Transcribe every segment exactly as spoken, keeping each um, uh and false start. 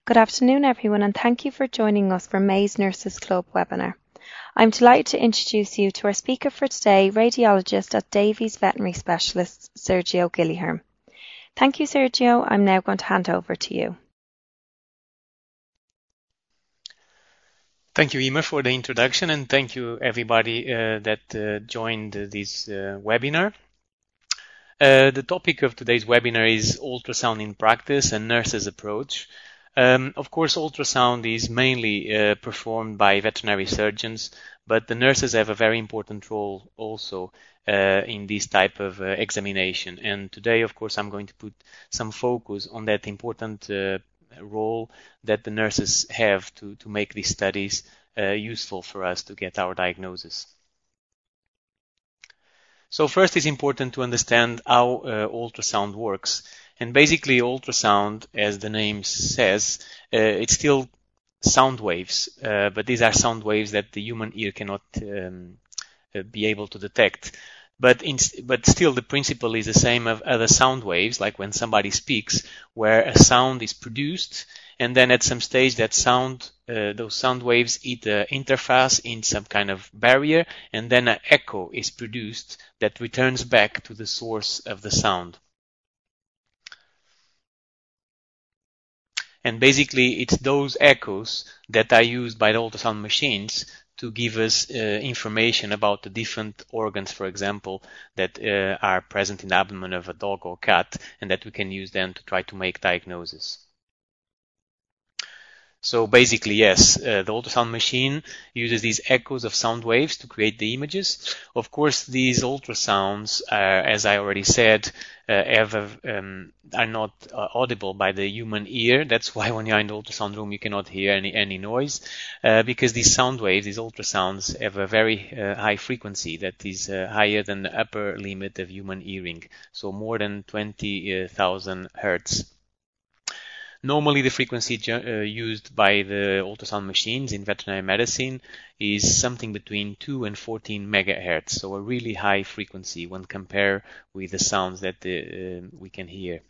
Good afternoon, everyone, and thank you for joining us for Mays Nurses Club webinar. I'm delighted to introduce you to our speaker for today, radiologist at Davies Veterinary Specialist, Sergio Gilliherm. Thank you, Sergio. I'm now going to hand over to you. Thank you, Emer, for the introduction, and thank you, everybody uh, that uh, joined this uh, webinar. Uh, the topic of today's webinar is ultrasound in practice and nurses' approach. Um, of course, ultrasound is mainly uh, performed by veterinary surgeons, but the nurses have a very important role also uh, in this type of uh, examination. And today, of course, I'm going to put some focus on that important uh, role that the nurses have to, to make these studies uh, useful for us to get our diagnosis. So first, it's important to understand how uh, ultrasound works. And basically, ultrasound, as the name says, uh, it's still sound waves, uh, but these are sound waves that the human ear cannot um, uh, be able to detect. But, in, but still, the principle is the same of other sound waves, like when somebody speaks, where a sound is produced, and then at some stage that sound, uh, those sound waves hit the interface in some kind of barrier, and then an echo is produced that returns back to the source of the sound. And basically, it's those echoes that are used by the ultrasound machines to give us uh, information about the different organs, for example, that uh, are present in the abdomen of a dog or cat, and that we can use then to try to make diagnosis. So basically, yes, uh, the ultrasound machine uses these echoes of sound waves to create the images. Of course, these ultrasounds, uh, as I already said, uh, have a, um, are not uh, audible by the human ear. That's why when you're in the ultrasound room, you cannot hear any, any noise, uh, because these sound waves, these ultrasounds, have a very uh, high frequency that is uh, higher than the upper limit of human hearing, so more than twenty thousand hertz. Normally, the frequency uh, used by the ultrasound machines in veterinary medicine is something between two and fourteen megahertz, so a really high frequency when compared with the sounds that uh, we can hear.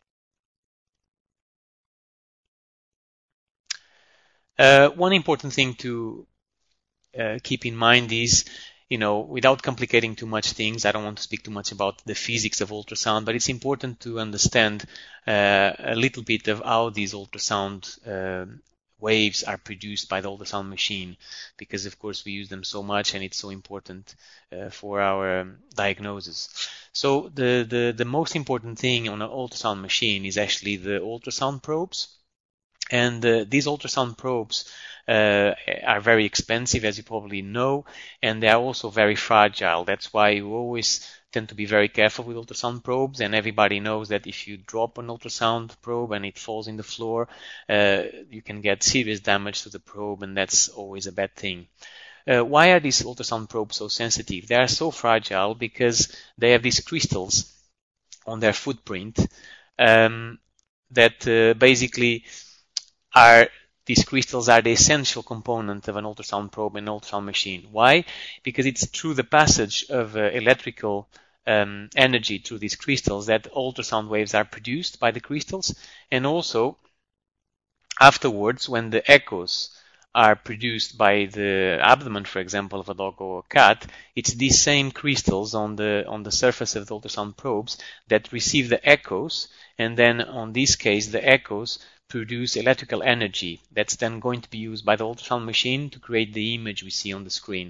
Uh, one important thing to uh, keep in mind is, you know, without complicating too much things, I don't want to speak too much about the physics of ultrasound, but it's important to understand uh, a little bit of how these ultrasound uh, waves are produced by the ultrasound machine, because of course we use them so much and it's so important uh, for our um, diagnosis. So the, the, the most important thing on an ultrasound machine is actually the ultrasound probes. And uh, these ultrasound probes uh, are very expensive, as you probably know, and they are also very fragile. That's why you always tend to be very careful with ultrasound probes, and everybody knows that if you drop an ultrasound probe and it falls in the floor, uh, you can get serious damage to the probe, and that's always a bad thing. Uh, why are these ultrasound probes so sensitive? They are so fragile because they have these crystals on their footprint um, that uh, basically are these crystals are the essential component of an ultrasound probe and ultrasound machine. Why? Because it's through the passage of uh, electrical um, energy through these crystals that ultrasound waves are produced by the crystals, and also afterwards when the echoes are produced by the abdomen, for example, of a dog or a cat, it's these same crystals on the on the surface of the ultrasound probes that receive the echoes, and then on this case the echoes produce electrical energy that's then going to be used by the ultrasound machine to create the image we see on the screen.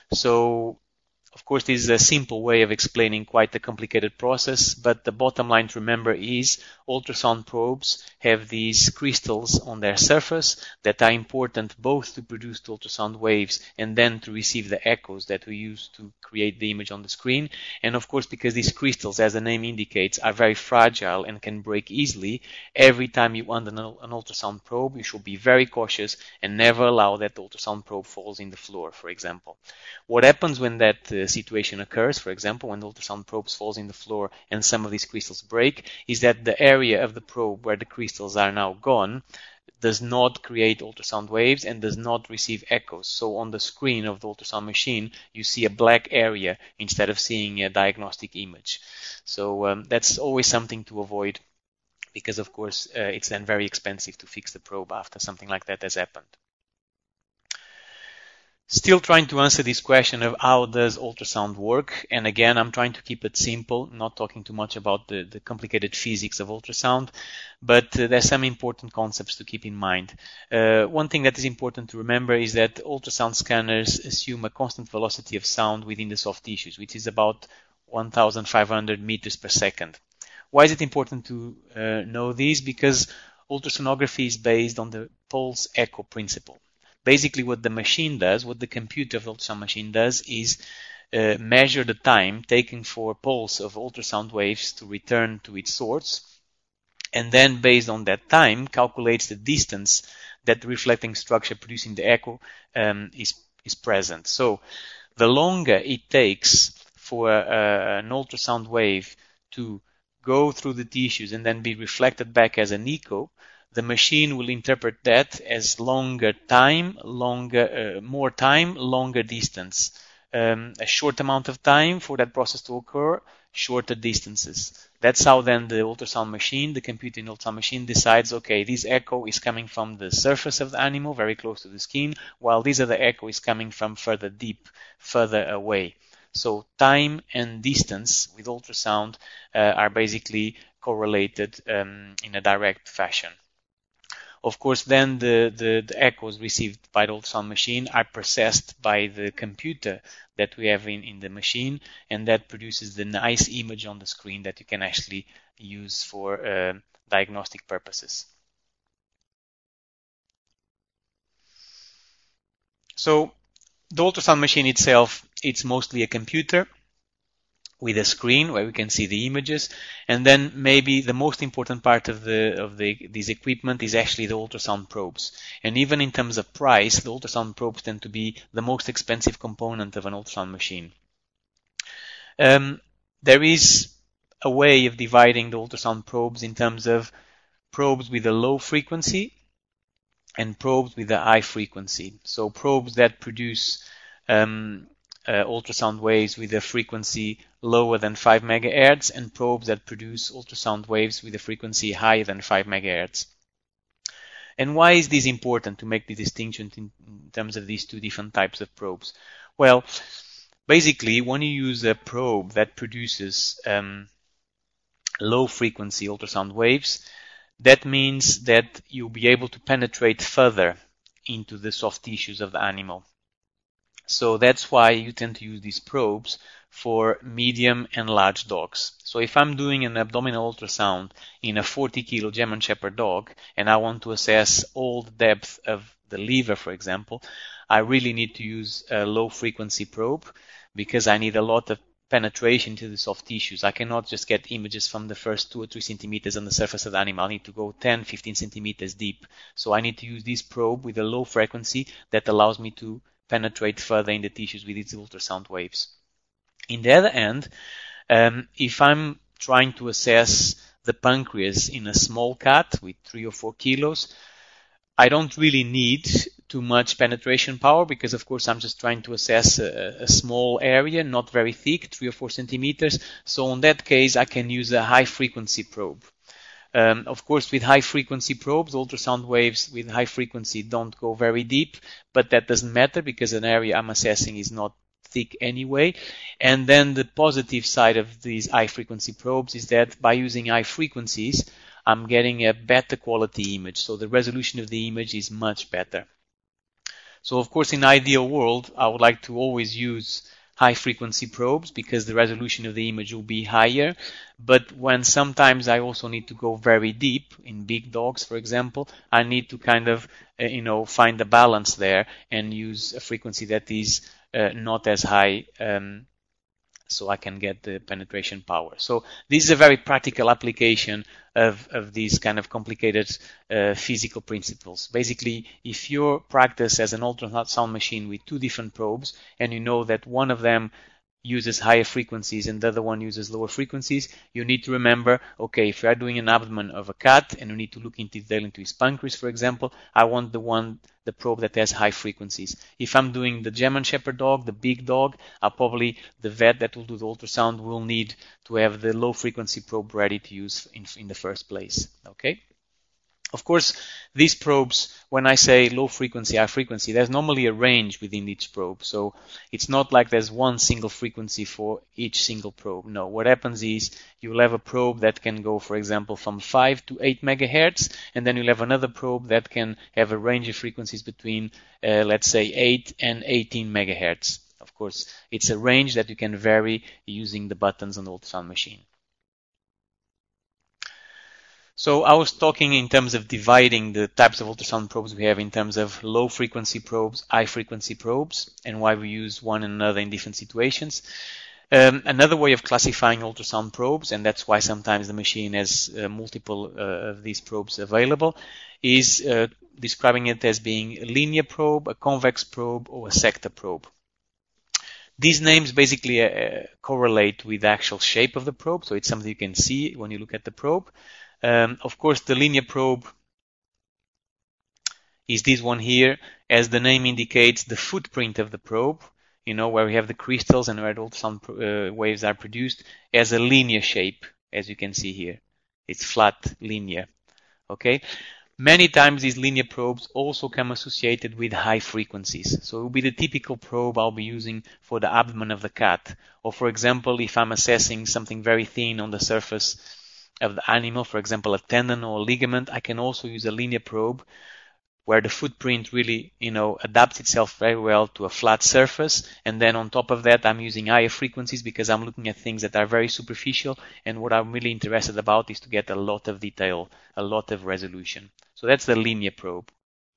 So, of course, this is a simple way of explaining quite a complicated process, but the bottom line to remember is ultrasound probes have these crystals on their surface that are important both to produce the ultrasound waves and then to receive the echoes that we use to create the image on the screen. And of course, because these crystals, as the name indicates, are very fragile and can break easily, every time you want an, an ultrasound probe, you should be very cautious and never allow that ultrasound probe falls in the floor, for example. What happens when that uh, situation occurs, for example, when the ultrasound probe falls in the floor and some of these crystals break, is that the area of the probe where the crystals are now gone does not create ultrasound waves and does not receive echoes. So on the screen of the ultrasound machine, you see a black area instead of seeing a diagnostic image. So um, that's always something to avoid, because of course uh, it's then very expensive to fix the probe after something like that has happened. Still trying to answer this question of how does ultrasound work, and again I'm trying to keep it simple, not talking too much about the, the complicated physics of ultrasound, but uh, there's some important concepts to keep in mind. Uh, one thing that is important to remember is that ultrasound scanners assume a constant velocity of sound within the soft tissues, which is about one thousand five hundred meters per second. Why is it important to uh, know this? Because ultrasonography is based on the pulse echo principle. Basically what the machine does, what the computer of the ultrasound machine does, is uh, measure the time taken for a pulse of ultrasound waves to return to its source, and then based on that time calculates the distance that the reflecting structure producing the echo um, is, is present. So the longer it takes for uh, an ultrasound wave to go through the tissues and then be reflected back as an echo, the machine will interpret that as longer time, longer, uh, more time, longer distance. Um, a short amount of time for that process to occur, shorter distances. That's how then the ultrasound machine, the computer in ultrasound machine decides, okay, this echo is coming from the surface of the animal, very close to the skin, while this other echo is coming from further deep, further away. So time and distance with ultrasound uh, are basically correlated um, in a direct fashion. Of course, then the, the, the echoes received by the ultrasound machine are processed by the computer that we have in, in the machine, and that produces the nice image on the screen that you can actually use for uh, diagnostic purposes. So the ultrasound machine itself, it's mostly a computer with a screen where we can see the images, and then maybe the most important part of the of the this equipment is actually the ultrasound probes. And even in terms of price, the ultrasound probes tend to be the most expensive component of an ultrasound machine. Um, there is a way of dividing the ultrasound probes in terms of probes with a low frequency and probes with a high frequency. So probes that produce um, Uh, ultrasound waves with a frequency lower than five megahertz and probes that produce ultrasound waves with a frequency higher than five megahertz. And why is this important to make the distinction in, in terms of these two different types of probes? Well, basically, when you use a probe that produces um, low frequency ultrasound waves, that means that you'll be able to penetrate further into the soft tissues of the animal. So that's why you tend to use these probes for medium and large dogs. So if I'm doing an abdominal ultrasound in a forty kilo German Shepherd dog and I want to assess all the depth of the liver, for example, I really need to use a low frequency probe because I need a lot of penetration to the soft tissues. I cannot just get images from the first two or three centimeters on the surface of the animal. I need to go ten, fifteen centimeters deep. So I need to use this probe with a low frequency that allows me to penetrate further in the tissues with its ultrasound waves. In the other hand, um, if I'm trying to assess the pancreas in a small cat with three or four kilos, I don't really need too much penetration power because, of course, I'm just trying to assess a, a small area, not very thick, three or four centimeters. So in that case, I can use a high-frequency probe. Um, of course, with high-frequency probes, ultrasound waves with high frequency don't go very deep, but that doesn't matter because an area I'm assessing is not thick anyway. And then the positive side of these high-frequency probes is that by using high frequencies, I'm getting a better quality image. So the resolution of the image is much better. So, of course, in an ideal world, I would like to always use high-frequency probes because the resolution of the image will be higher. But when sometimes I also need to go very deep, in big dogs, for example, I need to kind of, uh, you know, find the balance there and use a frequency that is uh, not as high um, so I can get the penetration power. So this is a very practical application of, of these kind of complicated uh, physical principles. Basically, if you practice as an ultrasound machine with two different probes and you know that one of them uses higher frequencies and the other one uses lower frequencies, you need to remember, okay, if you are doing an abdomen of a cat and you need to look into detail into his pancreas, for example, I want the one, the probe that has high frequencies. If I'm doing the German Shepherd dog, the big dog, I'll probably, the vet that will do the ultrasound will need to have the low frequency probe ready to use in, in the first place, okay? Of course, these probes, when I say low frequency, high frequency, there's normally a range within each probe. So it's not like there's one single frequency for each single probe. No, what happens is you'll have a probe that can go, for example, from five to eight megahertz, and then you'll have another probe that can have a range of frequencies between, uh, let's say, eight and eighteen megahertz. Of course, it's a range that you can vary using the buttons on the ultrasound machine. So I was talking in terms of dividing the types of ultrasound probes we have in terms of low frequency probes, high frequency probes, and why we use one and another in different situations. Um, another way of classifying ultrasound probes, and that's why sometimes the machine has uh, multiple uh, of these probes available, is uh, describing it as being a linear probe, a convex probe, or a sector probe. These names basically uh, correlate with the actual shape of the probe, so it's something you can see when you look at the probe. Um, of course, the linear probe is this one here. As the name indicates, the footprint of the probe, you know, where we have the crystals and where the ultrasound uh, waves are produced, as a linear shape, as you can see here. It's flat, linear. Okay. Many times these linear probes also come associated with high frequencies. So it will be the typical probe I'll be using for the abdomen of the cat. Or for example, if I'm assessing something very thin on the surface of the animal, for example, a tendon or a ligament, I can also use a linear probe where the footprint really, you know, adapts itself very well to a flat surface. And then on top of that, I'm using higher frequencies because I'm looking at things that are very superficial. And what I'm really interested about is to get a lot of detail, a lot of resolution. So that's the linear probe.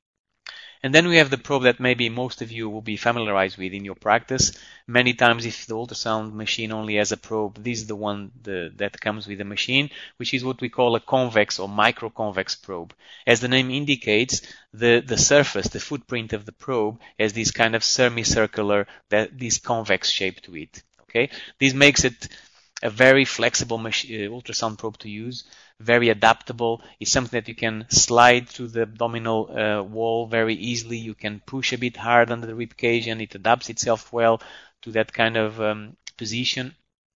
And then we have the probe that maybe most of you will be familiarized with in your practice. Many times if the ultrasound machine only has a probe, this is the one the, that comes with the machine, which is what we call a convex or microconvex probe. As the name indicates, the, the surface, the footprint of the probe has this kind of semicircular, that, this convex shape to it. Okay, this makes it a very flexible machine, uh, ultrasound probe to use, very adaptable. It's something that you can slide through the abdominal uh, wall very easily. You can push a bit hard under the rib cage and it adapts itself well to that kind of um, position.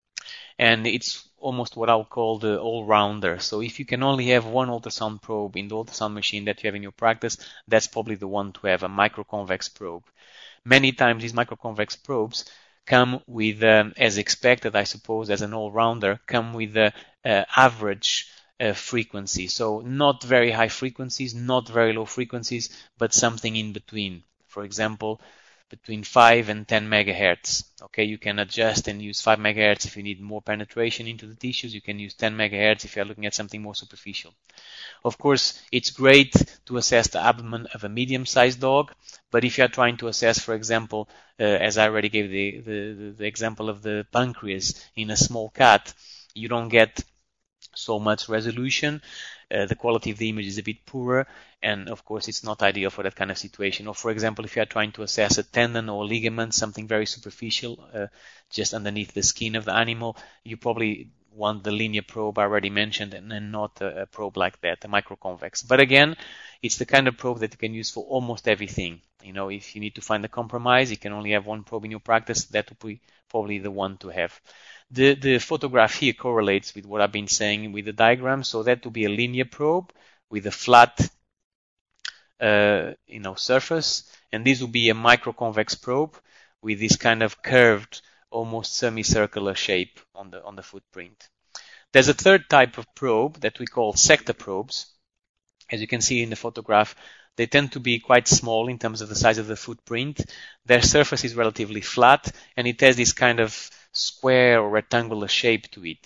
And it's almost what I'll call the all-rounder. So if you can only have one ultrasound probe in the ultrasound machine that you have in your practice, that's probably the one to have, a microconvex probe. Many times these microconvex probes come with, um, as expected, I suppose, as an all-rounder, come with the uh, average uh, frequency. So not very high frequencies, not very low frequencies, but something in between. For example, between five and ten megahertz. Okay, you can adjust and use five megahertz if you need more penetration into the tissues. You can use ten megahertz if you're looking at something more superficial. Of course, it's great to assess the abdomen of a medium-sized dog, but if you're trying to assess, for example, uh, as I already gave the, the, the example of the pancreas in a small cat, you don't get so much resolution. Uh, the quality of the image is a bit poorer, and of course it's not ideal for that kind of situation. Or for example, if you are trying to assess a tendon or ligament, something very superficial, uh, just underneath the skin of the animal, you probably want the linear probe I already mentioned, and, and not a, a probe like that, a microconvex. But again, it's the kind of probe that you can use for almost everything. You know, if you need to find a compromise, you can only have one probe in your practice, that would be probably the one to have. The, the photograph here correlates with what I've been saying with the diagram. So that would be a linear probe with a flat uh, you know, surface. And this would be a microconvex probe with this kind of curved, almost semicircular shape on the, on the footprint. There's a third type of probe that we call sector probes. As you can see in the photograph, they tend to be quite small in terms of the size of the footprint. Their surface is relatively flat, and it has this kind of square or rectangular shape to it.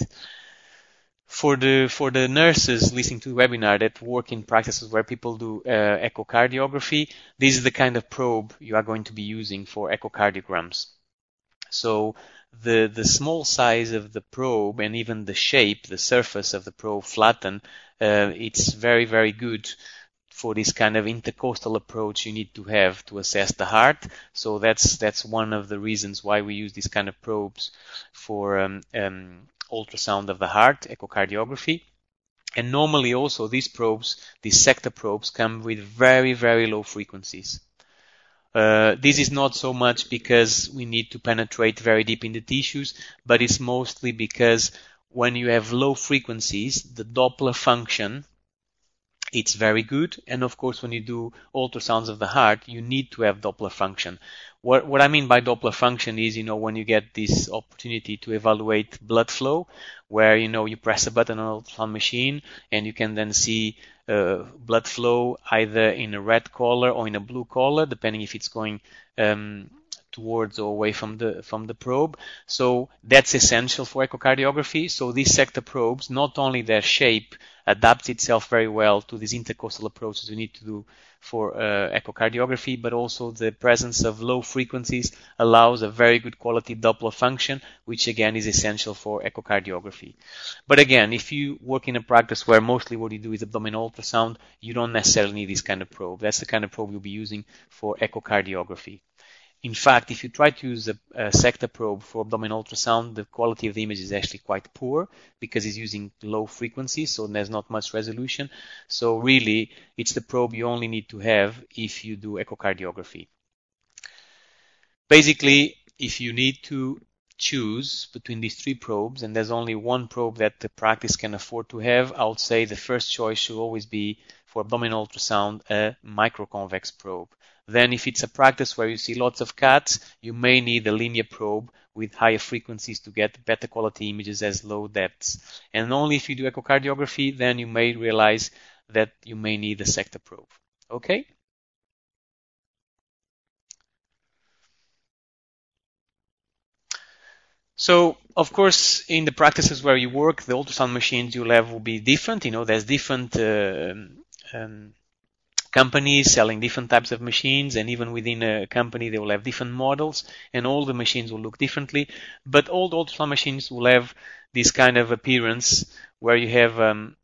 For the for the nurses listening to the webinar that work in practices where people do uh, echocardiography, this is the kind of probe you are going to be using for echocardiograms. So the the small size of the probe and even the shape, the surface of the probe flattened, uh, it's very very good for this kind of intercostal approach you need to have to assess the heart. So that's that's one of the reasons why we use these kind of probes for um, um, ultrasound of the heart, echocardiography. And normally also these probes, these sector probes, come with very, very low frequencies. Uh, this is not so much because we need to penetrate very deep in the tissues, but it's mostly because when you have low frequencies, the Doppler function, it's very good. And of course, when you do ultrasounds of the heart, you need to have Doppler function. What, what I mean by Doppler function is, you know, when you get this opportunity to evaluate blood flow, where, you know, you press a button on an ultrasound machine and you can then see uh, blood flow either in a red color or in a blue color, depending if it's going um, towards or away from the from the probe. So that's essential for echocardiography. So these sector probes, not only their shape adapts itself very well to these intercostal approaches we need to do for uh, echocardiography, but also the presence of low frequencies allows a very good quality Doppler function, which again is essential for echocardiography. But again, if you work in a practice where mostly what you do is abdominal ultrasound, you don't necessarily need this kind of probe. That's the kind of probe you'll be using for echocardiography. In fact, if you try to use a, a sector probe for abdominal ultrasound, the quality of the image is actually quite poor because it's using low frequencies, so there's not much resolution. So really, it's the probe you only need to have if you do echocardiography. Basically, if you need to choose between these three probes, and there's only one probe that the practice can afford to have, I would say the first choice should always be for abdominal ultrasound, a microconvex probe. Then if it's a practice where you see lots of cuts, you may need a linear probe with higher frequencies to get better quality images as low depths. And only if you do echocardiography, then you may realize that you may need a sector probe. Okay? So, of course, in the practices where you work, the ultrasound machines you'll have will be different. You know, there's different uh, um, companies selling different types of machines, and even within a company they will have different models, and all the machines will look differently. But all the ultrasound machines will have this kind of appearance where you have, um,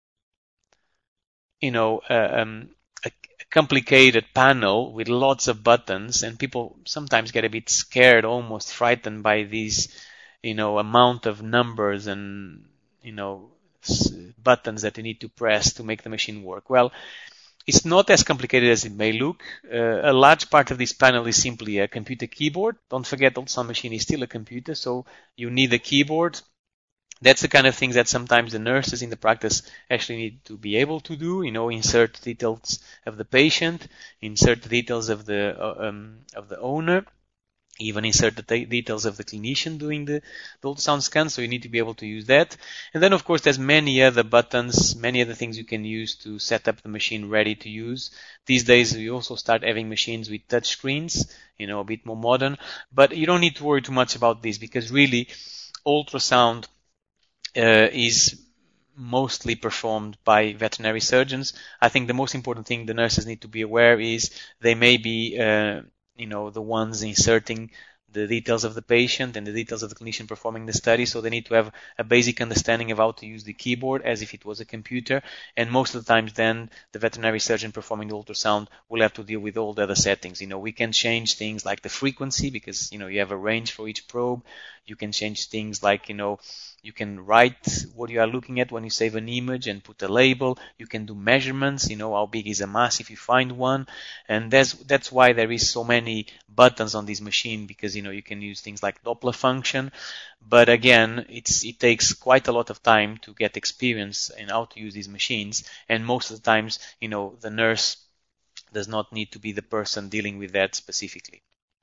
you know, uh, um, a complicated panel with lots of buttons, and people sometimes get a bit scared, almost frightened by these, you know, amount of numbers and, you know, buttons that you need to press to make the machine work. Well, it's not as complicated as it may look. Uh, a large part of this panel is simply a computer keyboard. Don't forget, the ultrasound machine is still a computer, so you need a keyboard. That's the kind of things that sometimes the nurses in the practice actually need to be able to do. You know, insert details of the patient, insert details of the uh, um, of the owner, even insert the details of the clinician doing the, the ultrasound scan, so you need to be able to use that. And then, of course, there's many other buttons, many other things you can use to set up the machine ready to use. These days, we also start having machines with touch screens, you know, a bit more modern. But you don't need to worry too much about this, because really, ultrasound uh, is mostly performed by veterinary surgeons. I think the most important thing the nurses need to be aware is they may be uh, you know, the ones inserting the details of the patient and the details of the clinician performing the study, so they need to have a basic understanding of how to use the keyboard as if it was a computer. And most of the times then the veterinary surgeon performing the ultrasound will have to deal with all the other settings. You know, we can change things like the frequency, because, you know, you have a range for each probe. You can change things like, you know, you can write what you are looking at when you save an image and put a label. You can do measurements, you know, how big is a mass if you find one. And that's, that's why there is so many buttons on this machine, because, you know, you can use things like Doppler function. But again, it's, it takes quite a lot of time to get experience in how to use these machines. And most of the times, you know, the nurse does not need to be the person dealing with that specifically.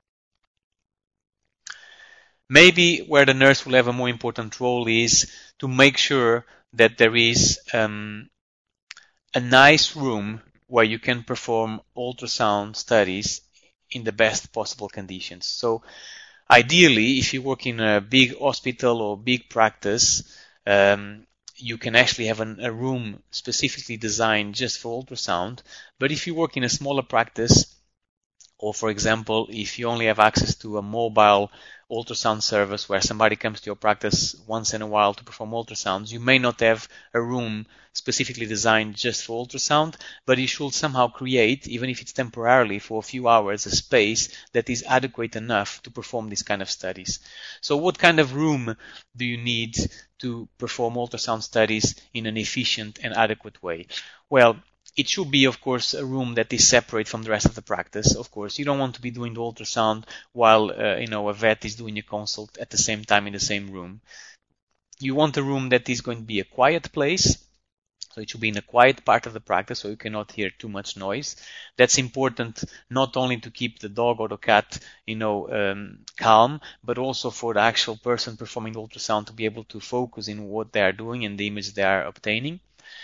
Maybe where the nurse will have a more important role is to make sure that there is um, a nice room where you can perform ultrasound studies in the best possible conditions. So ideally, if you work in a big hospital or big practice, um, you can actually have an, a room specifically designed just for ultrasound. But if you work in a smaller practice, Or for example, if you only have access to a mobile ultrasound service where somebody comes to your practice once in a while to perform ultrasounds, you may not have a room specifically designed just for ultrasound, but you should somehow create, even if it's temporarily for a few hours, a space that is adequate enough to perform these kind of studies. So what kind of room do you need to perform ultrasound studies in an efficient and adequate way? Well, it should be, of course, a room that is separate from the rest of the practice. Of course, you don't want to be doing the ultrasound while uh, you know a vet is doing a consult at the same time in the same room. You want a room that is going to be a quiet place. So it should be in a quiet part of the practice so you cannot hear too much noise. That's important not only to keep the dog or the cat, you know, um, calm, but also for the actual person performing the ultrasound to be able to focus in what they are doing and the image they are obtaining.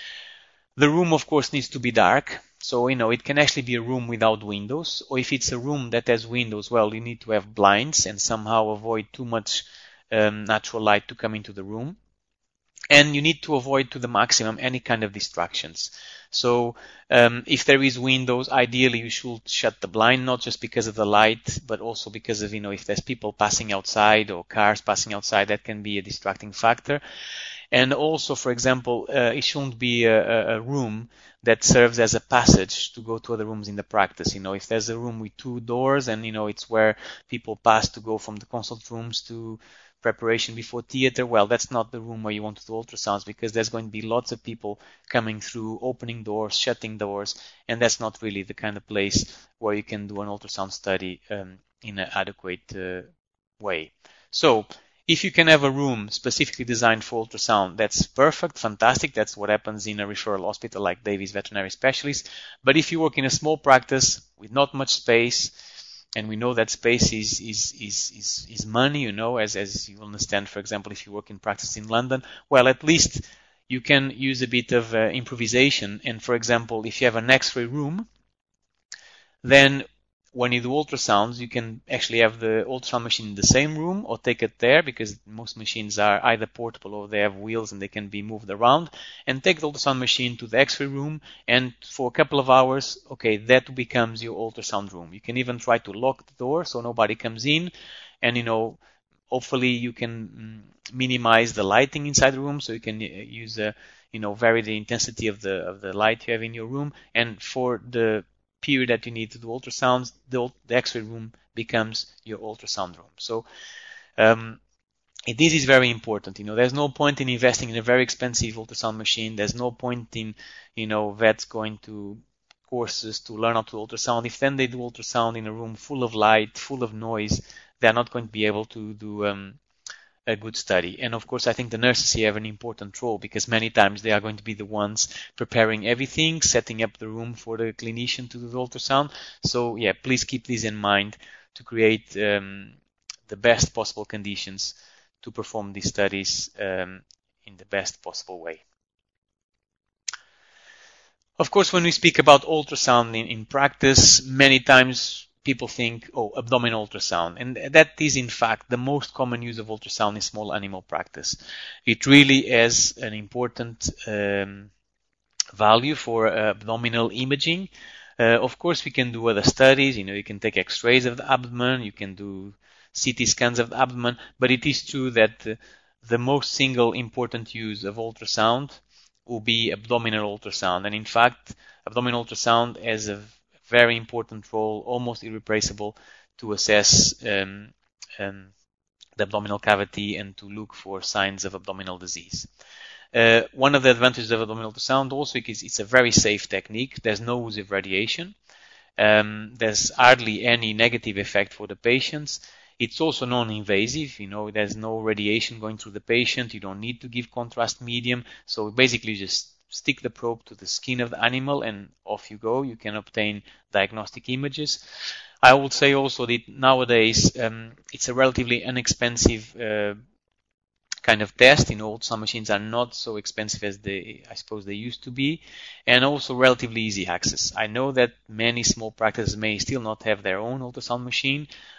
The room, of course, needs to be dark. So, you know, it can actually be a room without windows. Or if it's a room that has windows, well, you need to have blinds and somehow avoid too much um, natural light to come into the room. And you need to avoid to the maximum any kind of distractions. So um, if there is windows, ideally you should shut the blind, not just because of the light, but also because of, you know, if there's people passing outside or cars passing outside, that can be a distracting factor. And also, for example, uh, it shouldn't be a, a room that serves as a passage to go to other rooms in the practice. You know, if there's a room with two doors and, you know, it's where people pass to go from the consult rooms to preparation before theater, well, that's not the room where you want to do ultrasounds, because there's going to be lots of people coming through, opening doors, shutting doors, and that's not really the kind of place where you can do an ultrasound study um, in an adequate uh, way. So if you can have a room specifically designed for ultrasound, that's perfect, fantastic. That's what happens in a referral hospital like Davies Veterinary Specialists. But if you work in a small practice with not much space, and we know that space is is is is, is money, you know, as as you understand, for example, if you work in practice in London, well, at least you can use a bit of uh, improvisation. And for example, if you have an X-ray room, then when you do ultrasounds, you can actually have the ultrasound machine in the same room or take it there, because most machines are either portable or they have wheels and they can be moved around, and take the ultrasound machine to the X-ray room, and for a couple of hours, okay, that becomes your ultrasound room. You can even try to lock the door so nobody comes in, and, you know, hopefully you can minimize the lighting inside the room, so you can use a, you know, vary the intensity of the of the light you have in your room, and for the period that you need to do ultrasounds, the, the X-ray room becomes your ultrasound room. So um, this is very important. You know, there's no point in investing in a very expensive ultrasound machine. There's no point in, you know, vets going to courses to learn how to ultrasound. If then they do ultrasound in a room full of light, full of noise, they're not going to be able to do um, a good study. And of course, I think the nurses here have an important role, because many times they are going to be the ones preparing everything, setting up the room for the clinician to do the ultrasound. So yeah, please keep this in mind to create um, the best possible conditions to perform these studies um, in the best possible way. Of course, when we speak about ultrasound in, in practice, many times people think, oh, abdominal ultrasound. And that is, in fact, the most common use of ultrasound in small animal practice. It really has an important um, value for uh, abdominal imaging. Uh, of course, we can do other studies. You know, you can take X-rays of the abdomen. You can do C T scans of the abdomen. But it is true that uh, the most single important use of ultrasound will be abdominal ultrasound. And in fact, abdominal ultrasound has a very important role, almost irreplaceable, to assess um, um, the abdominal cavity and to look for signs of abdominal disease. Uh, one of the advantages of abdominal ultrasound also is it's a very safe technique. There's no use of radiation. Um, there's hardly any negative effect for the patients. It's also non-invasive. You know, there's no radiation going through the patient. You don't need to give contrast medium. So basically, just stick the probe to the skin of the animal and off you go. You can obtain diagnostic images. I would say also that nowadays um, it's a relatively inexpensive uh, kind of test. You know, some machines are not so expensive as they, I suppose, they used to be, and also relatively easy access. I know that many small practices may still not have their own ultrasound machine,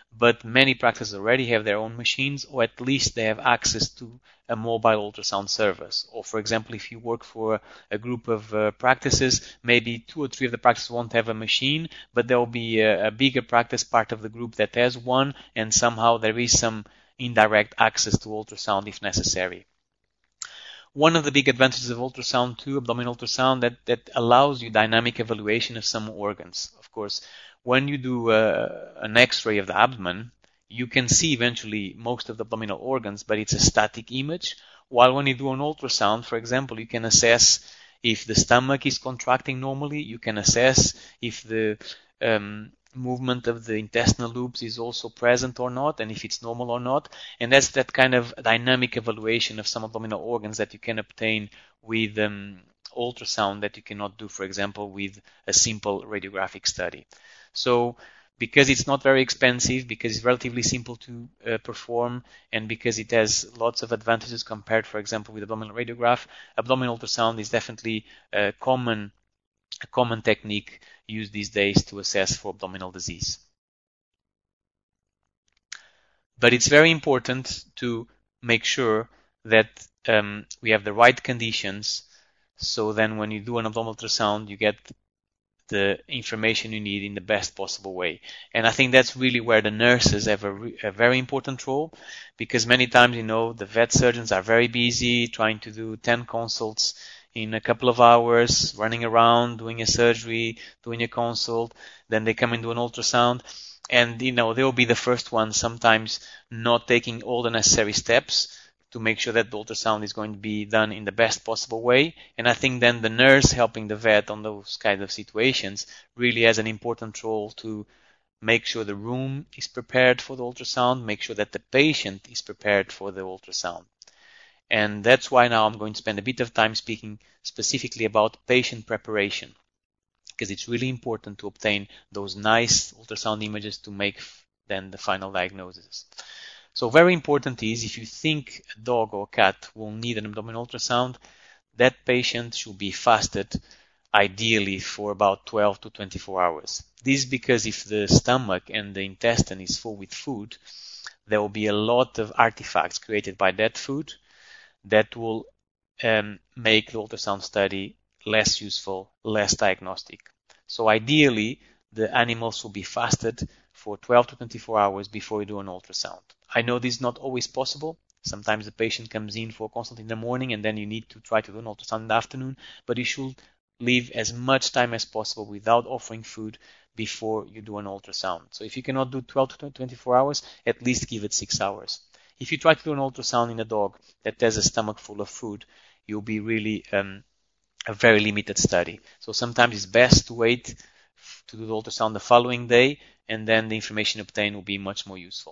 but many practices already have their own machines, or at least they have access to a mobile ultrasound service. Or for example, if you work for a group of uh, practices, maybe two or three of the practices won't have a machine, but there will be a, a bigger practice part of the group that has one, and somehow there is some indirect access to ultrasound if necessary. One of the big advantages of ultrasound too, abdominal ultrasound, that, that allows you dynamic evaluation of some organs. Of course, when you do uh, an X-ray of the abdomen, you can see eventually most of the abdominal organs, but it's a static image. While when you do an ultrasound, for example, you can assess if the stomach is contracting normally, you can assess if the um, movement of the intestinal loops is also present or not, and if it's normal or not. And that's that kind of dynamic evaluation of some abdominal organs that you can obtain with um, ultrasound that you cannot do, for example, with a simple radiographic study. So because it's not very expensive, because it's relatively simple to uh, perform, and because it has lots of advantages compared, for example, with abdominal radiograph, abdominal ultrasound is definitely a common, a common technique used these days to assess for abdominal disease. But it's very important to make sure that um, we have the right conditions, so then when you do an abdominal ultrasound, you get the information you need in the best possible way. And I think that's really where the nurses have a, re- a very important role, because many times, you know, the vet surgeons are very busy trying to do ten consults in a couple of hours, running around, doing a surgery, doing a consult, then they come and do an ultrasound, and, you know, they'll be the first ones sometimes not taking all the necessary steps to make sure that the ultrasound is going to be done in the best possible way. And I think then the nurse helping the vet on those kind of situations really has an important role to make sure the room is prepared for the ultrasound, make sure that the patient is prepared for the ultrasound. And that's why now I'm going to spend a bit of time speaking specifically about patient preparation, because it's really important to obtain those nice ultrasound images to make then the final diagnosis. So very important is, if you think a dog or cat will need an abdominal ultrasound, that patient should be fasted ideally for about twelve to twenty-four hours. This is because if the stomach and the intestine is full with food, there will be a lot of artifacts created by that food that will um, make the ultrasound study less useful, less diagnostic. So ideally, the animals will be fasted for twelve to twenty-four hours before you do an ultrasound. I know this is not always possible. Sometimes the patient comes in for a consult in the morning and then you need to try to do an ultrasound in the afternoon, but you should leave as much time as possible without offering food before you do an ultrasound. So if you cannot do twelve to twenty-four hours, at least give it six hours. If you try to do an ultrasound in a dog that has a stomach full of food, you'll be really um, a very limited study. So sometimes it's best to wait to do the ultrasound the following day, and then the information obtained will be much more useful.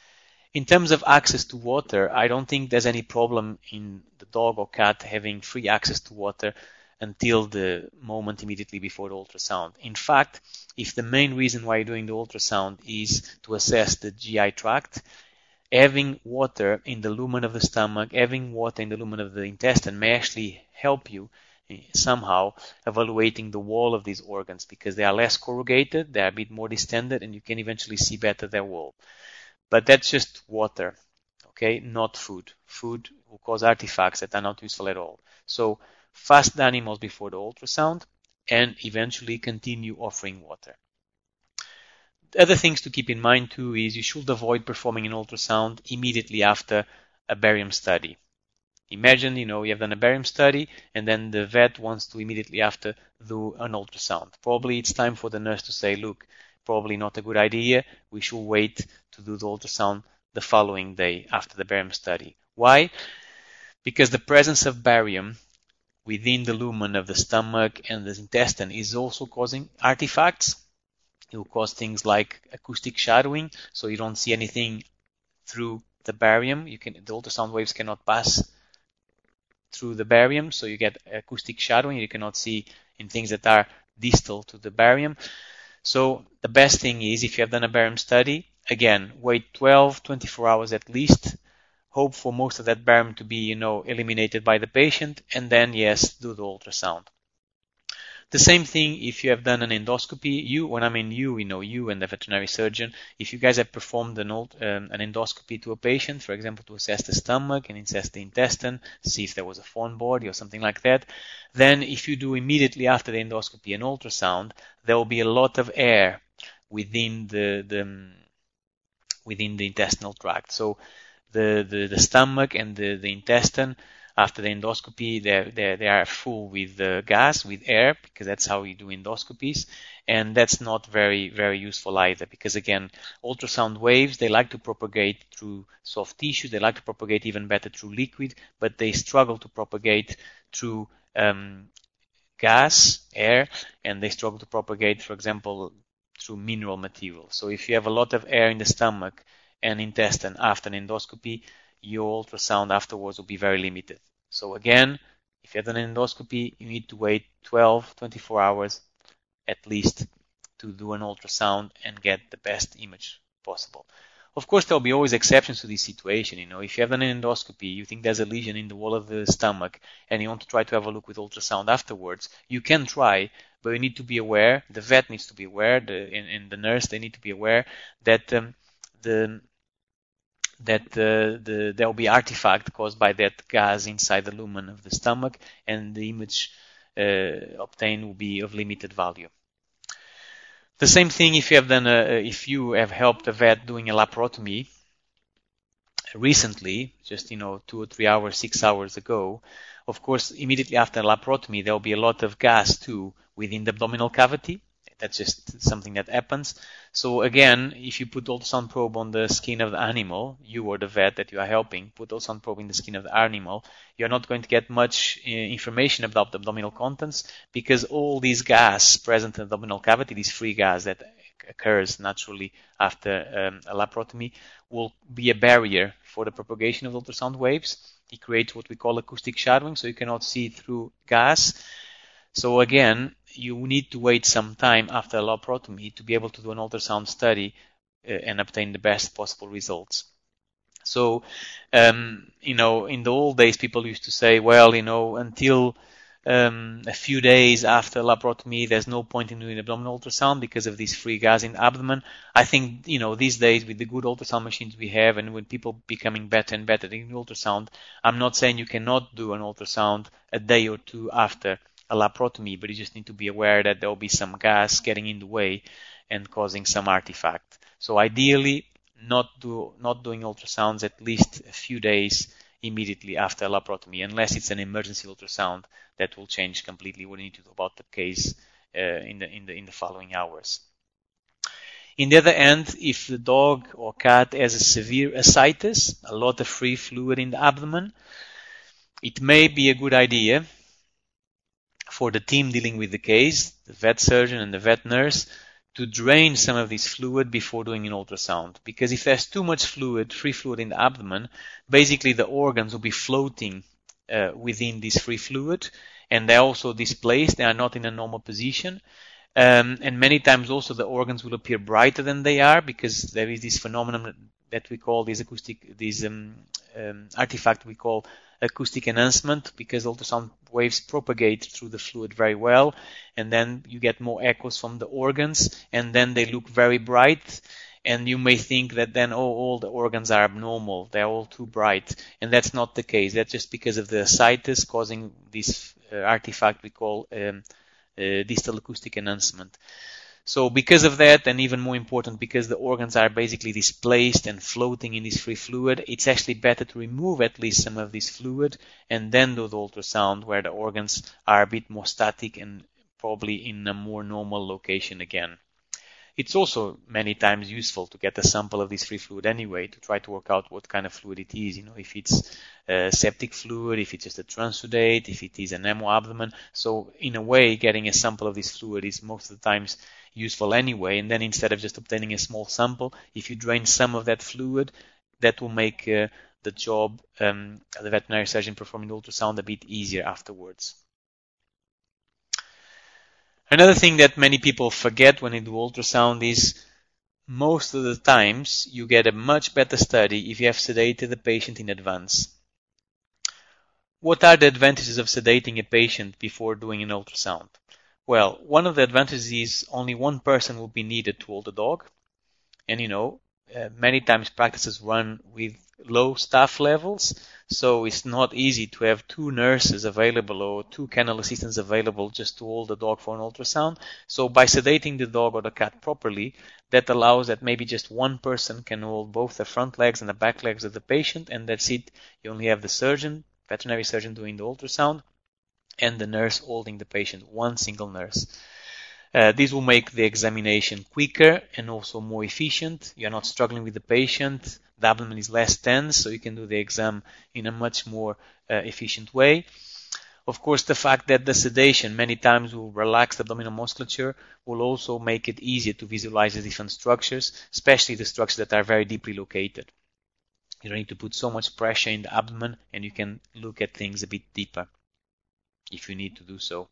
In terms of access to water, I don't think there's any problem in the dog or cat having free access to water until the moment immediately before the ultrasound. In fact, if the main reason why you're doing the ultrasound is to assess the G I tract, having water in the lumen of the stomach, having water in the lumen of the intestine may actually help you somehow evaluating the wall of these organs, because they are less corrugated, they are a bit more distended, and you can eventually see better their wall. But that's just water, okay, not food. Food will cause artifacts that are not useful at all. So fast the animals before the ultrasound and eventually continue offering water. The other things to keep in mind too is you should avoid performing an ultrasound immediately after a barium study. Imagine, you know, you have done a barium study and then the vet wants to immediately after do an ultrasound. Probably it's time for the nurse to say, look, probably not a good idea. We should wait to do the ultrasound the following day after the barium study. Why? Because the presence of barium within the lumen of the stomach and the intestine is also causing artifacts. It will cause things like acoustic shadowing, so you don't see anything through the barium. You can, the ultrasound waves cannot pass through the barium, so you get acoustic shadowing. You cannot see in things that are distal to the barium. So the best thing is, if you have done a barium study, again, wait twelve, twenty-four hours at least, hope for most of that barium to be, you know, eliminated by the patient, and then, yes, do the ultrasound. The same thing if you have done an endoscopy. You, when I mean you, you know, you and the veterinary surgeon, if you guys have performed an, old, um, an endoscopy to a patient, for example, to assess the stomach and assess the intestine, see if there was a foreign body or something like that, then if you do immediately after the endoscopy an ultrasound, there will be a lot of air within the, the within the intestinal tract. So the, the, the stomach and the, the intestine, after the endoscopy, they they they are full with uh, gas, with air, because that's how we do endoscopies, and that's not very very useful either. Because again, ultrasound waves, they like to propagate through soft tissue, they like to propagate even better through liquid, but they struggle to propagate through um, gas, air, and they struggle to propagate, for example, through mineral material. So if you have a lot of air in the stomach and intestine after an endoscopy, your ultrasound afterwards will be very limited. So again, if you have an endoscopy, you need to wait twelve, twenty-four hours at least to do an ultrasound and get the best image possible. Of course, there will be always exceptions to this situation. You know, if you have an endoscopy, you think there's a lesion in the wall of the stomach, and you want to try to have a look with ultrasound afterwards, you can try, but you need to be aware, the vet needs to be aware, the, and, and the nurse, they need to be aware that um, the that uh, the, there will be artifact caused by that gas inside the lumen of the stomach, and the image uh, obtained will be of limited value. The same thing if you have done a, if you have helped a vet doing a laparotomy recently, just you know two or three hours, six hours ago. Of course, immediately after laparotomy, there will be a lot of gas too within the abdominal cavity. That's just something that happens. So again, if you put ultrasound probe on the skin of the animal, you or the vet that you are helping, put ultrasound probe in the skin of the animal, you're not going to get much uh, information about the abdominal contents, because all these gas present in the abdominal cavity, this free gas that occurs naturally after um, a laparotomy, will be a barrier for the propagation of ultrasound waves. It creates what we call acoustic shadowing, so you cannot see through gas. So again, you need to wait some time after a laparotomy to be able to do an ultrasound study uh, and obtain the best possible results. So, um, you know, in the old days, people used to say, well, you know, until um, a few days after laparotomy, there's no point in doing abdominal ultrasound because of this free gas in the abdomen. I think, you know, these days with the good ultrasound machines we have, and with people becoming better and better in ultrasound, I'm not saying you cannot do an ultrasound a day or two after a laparotomy, but you just need to be aware that there will be some gas getting in the way and causing some artifact. So ideally, not do not doing ultrasounds at least a few days immediately after a laparotomy, unless it's an emergency ultrasound that will change completely what you need to do about the case uh, in the in the in the following hours. In the other end, if the dog or cat has a severe ascites, a lot of free fluid in the abdomen, it may be a good idea for the team dealing with the case, the vet surgeon and the vet nurse, to drain some of this fluid before doing an ultrasound. Because if there's too much fluid, free fluid in the abdomen, basically the organs will be floating uh, within this free fluid, and they're also displaced, they are not in a normal position. Um, and many times also the organs will appear brighter than they are, because there is this phenomenon that we call this acoustic, this um, um, artifact we call acoustic enhancement, because ultrasound waves propagate through the fluid very well, and then you get more echoes from the organs, and then they look very bright, and you may think that then, oh, all the organs are abnormal, they're all too bright, and that's not the case. That's just because of the ascites causing this uh, artifact we call um, uh, distal acoustic enhancement. So because of that, and even more important, because the organs are basically displaced and floating in this free fluid, it's actually better to remove at least some of this fluid and then do the ultrasound where the organs are a bit more static and probably in a more normal location again. It's also many times useful to get a sample of this free fluid anyway to try to work out what kind of fluid it is. You know, if it's uh, septic fluid, if it's just a transudate, if it is an hemoabdomen. So in a way, getting a sample of this fluid is most of the times useful anyway. And then instead of just obtaining a small sample, if you drain some of that fluid, that will make uh, the job, um, the veterinary surgeon performing the ultrasound a bit easier afterwards. Another thing that many people forget when they do ultrasound is most of the times you get a much better study if you have sedated the patient in advance. What are the advantages of sedating a patient before doing an ultrasound? Well, one of the advantages is only one person will be needed to hold the dog. And, you know, uh, many times practices run with low staff levels, so it's not easy to have two nurses available or two kennel assistants available just to hold the dog for an ultrasound. So by sedating the dog or the cat properly, that allows that maybe just one person can hold both the front legs and the back legs of the patient, and that's it. You only have the surgeon, veterinary surgeon, doing the ultrasound, and the nurse holding the patient, one single nurse. Uh, this will make the examination quicker and also more efficient. You're not struggling with the patient. The abdomen is less tense, so you can do the exam in a much more uh, efficient way. Of course, the fact that the sedation many times will relax the abdominal musculature will also make it easier to visualize the different structures, especially the structures that are very deeply located. You don't need to put so much pressure in the abdomen, and you can look at things a bit deeper if you need to do so.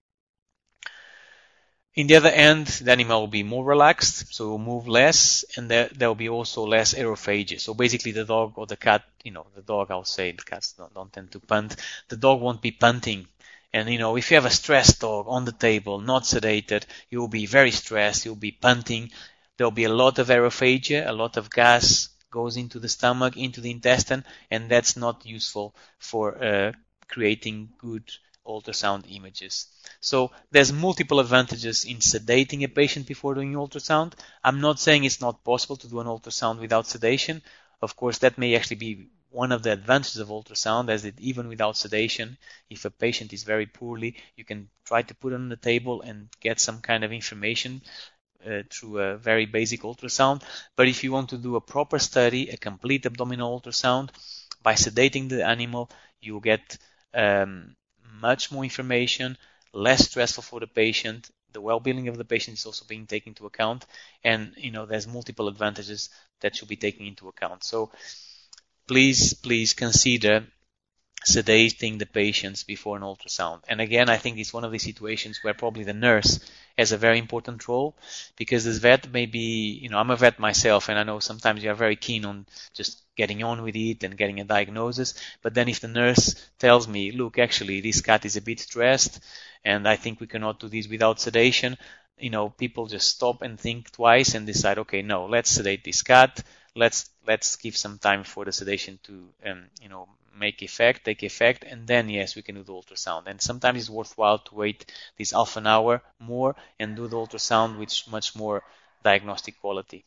In the other end, the animal will be more relaxed, so it will move less, and there, there will be also less aerophagia. So basically the dog or the cat, you know, the dog, I'll say, the cats don't, don't tend to punt, the dog won't be punting. And, you know, if you have a stressed dog on the table, not sedated, you'll be very stressed, you'll be punting. There'll be a lot of aerophagia, a lot of gas goes into the stomach, into the intestine, and that's not useful for uh, creating good ultrasound images. So there's multiple advantages in sedating a patient before doing ultrasound. I'm not saying it's not possible to do an ultrasound without sedation. Of course, that may actually be one of the advantages of ultrasound, as it even without sedation, if a patient is very poorly, you can try to put it on the table and get some kind of information uh, through a very basic ultrasound. But if you want to do a proper study, a complete abdominal ultrasound, by sedating the animal, you get um, much more information, less stressful for the patient. The well-being of the patient is also being taken into account, and you know there's multiple advantages that should be taken into account. So please, please consider sedating the patients before an ultrasound. And again, I think it's one of these situations where probably the nurse has a very important role, because this vet may be, you know, I'm a vet myself, and I know sometimes you're very keen on just getting on with it and getting a diagnosis. But then if the nurse tells me, look, actually, this cat is a bit stressed, and I think we cannot do this without sedation, you know, people just stop and think twice and decide, okay, no, let's sedate this cat. Let's let's give some time for the sedation to, um, you know, make effect, take effect, and then yes, we can do the ultrasound. And sometimes it's worthwhile to wait this half an hour more and do the ultrasound with much more diagnostic quality.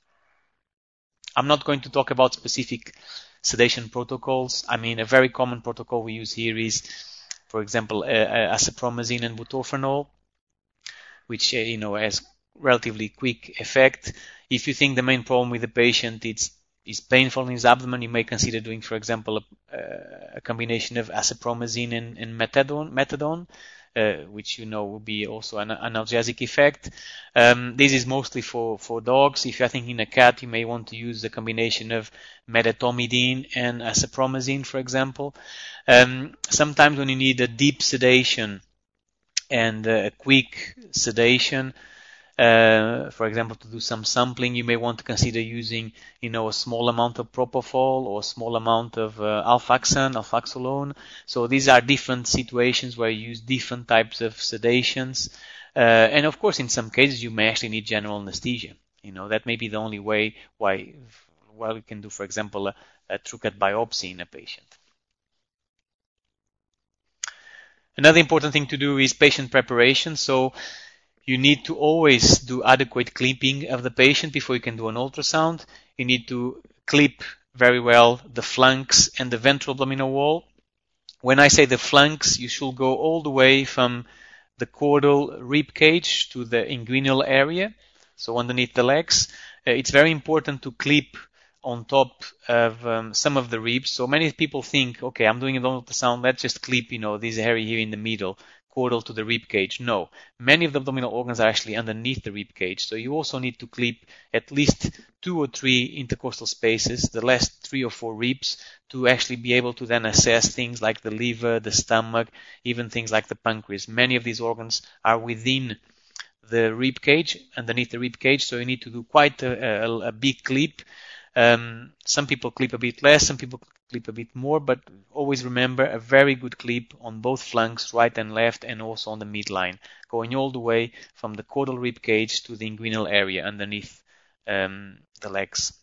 I'm not going to talk about specific sedation protocols. I mean, a very common protocol we use here is, for example, uh, uh, acepromazine and butorphanol, which uh, you know has relatively quick effect. If you think the main problem with the patient is is painful in his abdomen, you may consider doing, for example, a, a combination of acepromazine and, and methadone, methadone uh, which you know will be also an analgesic effect. Um, this is mostly for, for dogs. If you're thinking a cat, you may want to use a combination of medetomidine and acepromazine, for example. Um, sometimes when you need a deep sedation and a quick sedation, Uh, for example, to do some sampling, you may want to consider using, you know, a small amount of propofol or a small amount of uh, alfaxan, alfaxolone. So these are different situations where you use different types of sedations. Uh, and of course, in some cases, you may actually need general anesthesia. You know, that may be the only way why, why we can do, for example, a, a true-cut biopsy in a patient. Another important thing to do is patient preparation. So you need to always do adequate clipping of the patient before you can do an ultrasound. You need to clip very well the flanks and the ventral abdominal wall. When I say the flanks, you should go all the way from the caudal rib cage to the inguinal area, so underneath the legs. Uh, it's very important to clip on top of um, some of the ribs. So many people think, okay, I'm doing an ultrasound, let's just clip, you know, this area here in the middle, caudal to the rib cage. No, many of the abdominal organs are actually underneath the rib cage. So you also need to clip at least two or three intercostal spaces, the last three or four ribs, to actually be able to then assess things like the liver, the stomach, even things like the pancreas. Many of these organs are within the rib cage, underneath the rib cage, so you need to do quite a, a, a big clip. Um, some people clip a bit less, some people clip a bit more, but always remember a very good clip on both flanks, right and left, and also on the midline, going all the way from the caudal rib cage to the inguinal area underneath um, the legs.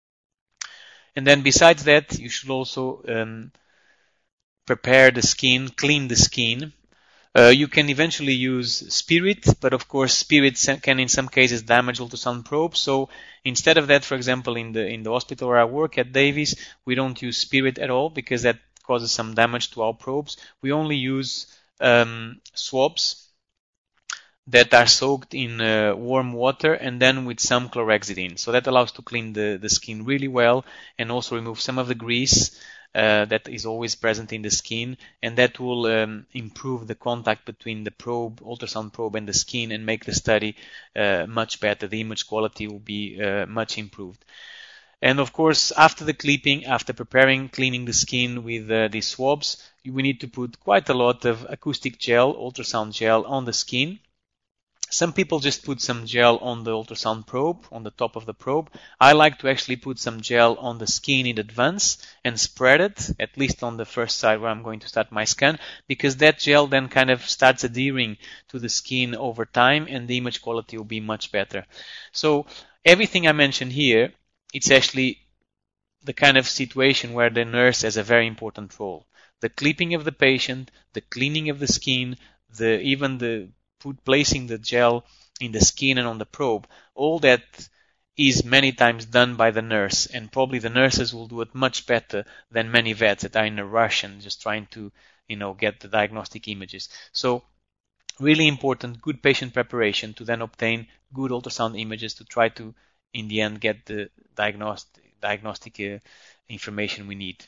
And then besides that, you should also um, prepare the skin, clean the skin. Uh, you can eventually use spirit, but of course spirit can in some cases damage ultrasound probes. So instead of that, for example, in the in the hospital where I work at Davies, we don't use spirit at all because that causes some damage to our probes. We only use um, swabs that are soaked in uh, warm water and then with some chlorhexidine. So that allows to clean the, the skin really well and also remove some of the grease uh, that is always present in the skin, and that will um, improve the contact between the probe, ultrasound probe, and the skin and make the study uh, much better. The image quality will be uh, much improved. And of course, after the clipping, after preparing, cleaning the skin with uh, these swabs, we need to put quite a lot of acoustic gel, ultrasound gel, on the skin. Some people just put some gel on the ultrasound probe, on the top of the probe. I like to actually put some gel on the skin in advance and spread it, at least on the first side where I'm going to start my scan, because that gel then kind of starts adhering to the skin over time and the image quality will be much better. So everything I mentioned here, it's actually the kind of situation where the nurse has a very important role. The clipping of the patient, the cleaning of the skin, the even the Put, placing the gel in the skin and on the probe, all that is many times done by the nurse, and probably the nurses will do it much better than many vets that are in a rush and just trying to, you know, get the diagnostic images. So really important, good patient preparation to then obtain good ultrasound images to try to, in the end, get the diagnostic, diagnostic uh, information we need.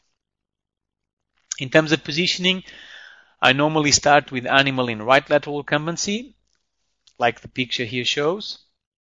In terms of positioning, I normally start with animal in right lateral recumbency, like the picture here shows.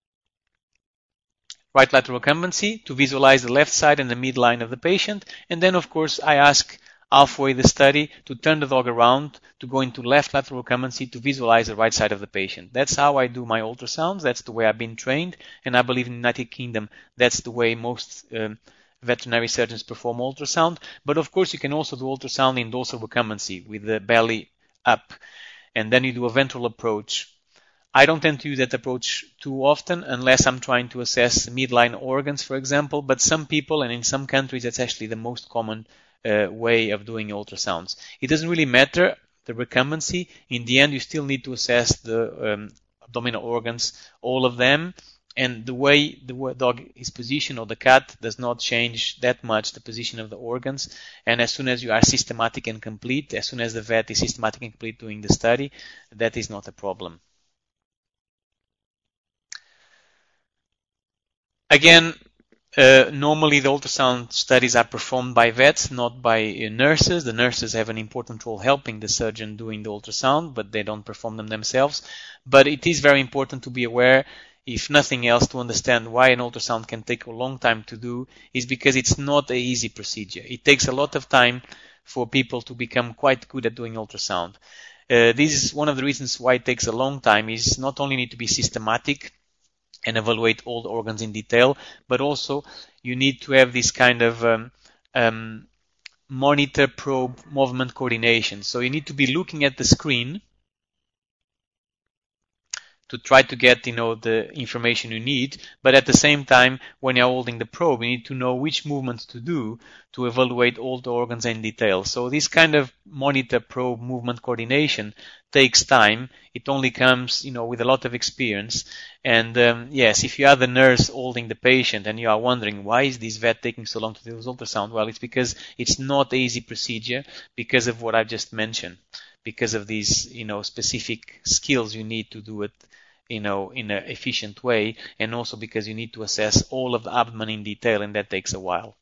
Right lateral recumbency to visualize the left side and the midline of the patient. And then, of course, I ask halfway the study to turn the dog around to go into left lateral recumbency to visualize the right side of the patient. That's how I do my ultrasounds. That's the way I've been trained. And I believe in the United Kingdom, that's the way most um, veterinary surgeons perform ultrasound, but of course you can also do ultrasound in dorsal recumbency with the belly up, and then you do a ventral approach. I don't tend to use that approach too often unless I'm trying to assess midline organs, for example, but some people and in some countries that's actually the most common uh, way of doing ultrasounds. It doesn't really matter the recumbency. In the end, you still need to assess the um, abdominal organs, all of them. And the way the dog is positioned or the cat does not change that much the position of the organs. And as soon as you are systematic and complete, as soon as the vet is systematic and complete doing the study, that is not a problem. Again, uh, normally the ultrasound studies are performed by vets, not by uh, nurses. The nurses have an important role helping the surgeon doing the ultrasound, but they don't perform them themselves. But it is very important to be aware, if nothing else, to understand why an ultrasound can take a long time to do is because it's not an easy procedure. It takes a lot of time for people to become quite good at doing ultrasound. Uh, this is one of the reasons why it takes a long time is not only need to be systematic and evaluate all the organs in detail, but also you need to have this kind of um, um, monitor probe movement coordination. So you need to be looking at the screen to try to get, you know, the information you need, but at the same time, when you're holding the probe, you need to know which movements to do to evaluate all the organs in detail. So this kind of monitor probe movement coordination takes time. It only comes, you know, with a lot of experience. And um, yes, if you are the nurse holding the patient and you are wondering why is this vet taking so long to do this ultrasound, well, it's because it's not an easy procedure because of what I just mentioned, because of these, you know, specific skills you need to do it, you know, in an efficient way, and also because you need to assess all of the abdomen in detail, and that takes a while.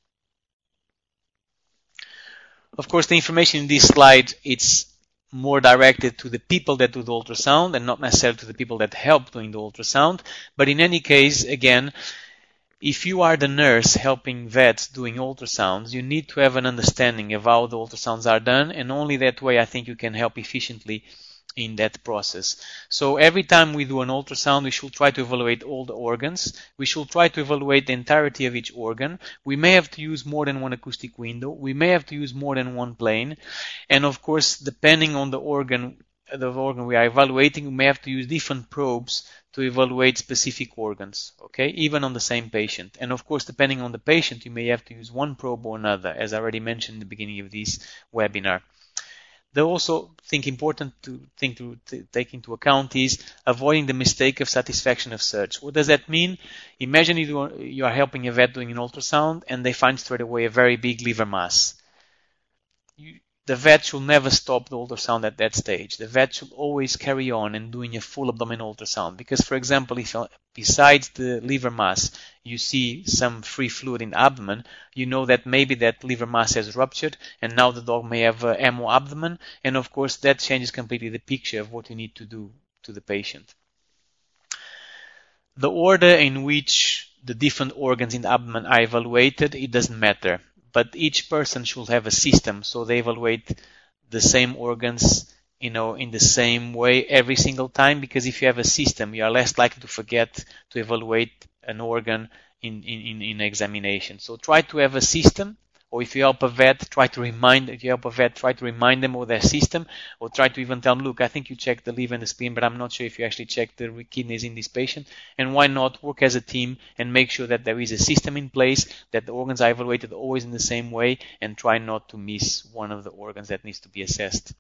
Of course, the information in this slide, it's more directed to the people that do the ultrasound and not necessarily to the people that help doing the ultrasound. But in any case, again, if you are the nurse helping vets doing ultrasounds, you need to have an understanding of how the ultrasounds are done, and only that way I think you can help efficiently in that process. So every time we do an ultrasound, we should try to evaluate all the organs. We should try to evaluate the entirety of each organ. We may have to use more than one acoustic window. We may have to use more than one plane. And of course, depending on the organ, the organ we are evaluating, we may have to use different probes to evaluate specific organs, okay, even on the same patient. And of course, depending on the patient, you may have to use one probe or another, as I already mentioned in the beginning of this webinar. The also think important to think to, to take into account is avoiding the mistake of satisfaction of search. What does that mean? Imagine you, are, you are helping a vet doing an ultrasound and they find straight away a very big liver mass. You, the vet should never stop the ultrasound at that stage. The vet should always carry on and doing a full abdominal ultrasound. Because, for example, if besides the liver mass you see some free fluid in the abdomen, you know that maybe that liver mass has ruptured and now the dog may have a hemo abdomen, and of course that changes completely the picture of what you need to do to the patient. The order in which the different organs in the abdomen are evaluated, it doesn't matter. But each person should have a system, so they evaluate the same organs, you know, in the same way every single time, because if you have a system, you are less likely to forget to evaluate an organ in, in, in examination. So try to have a system, or if you help a vet, try to remind, if you help a vet, try to remind them of their system, or try to even tell them, look, I think you checked the liver and the spleen, but I'm not sure if you actually checked the kidneys in this patient. And why not work as a team and make sure that there is a system in place, that the organs are evaluated always in the same way, and try not to miss one of the organs that needs to be assessed.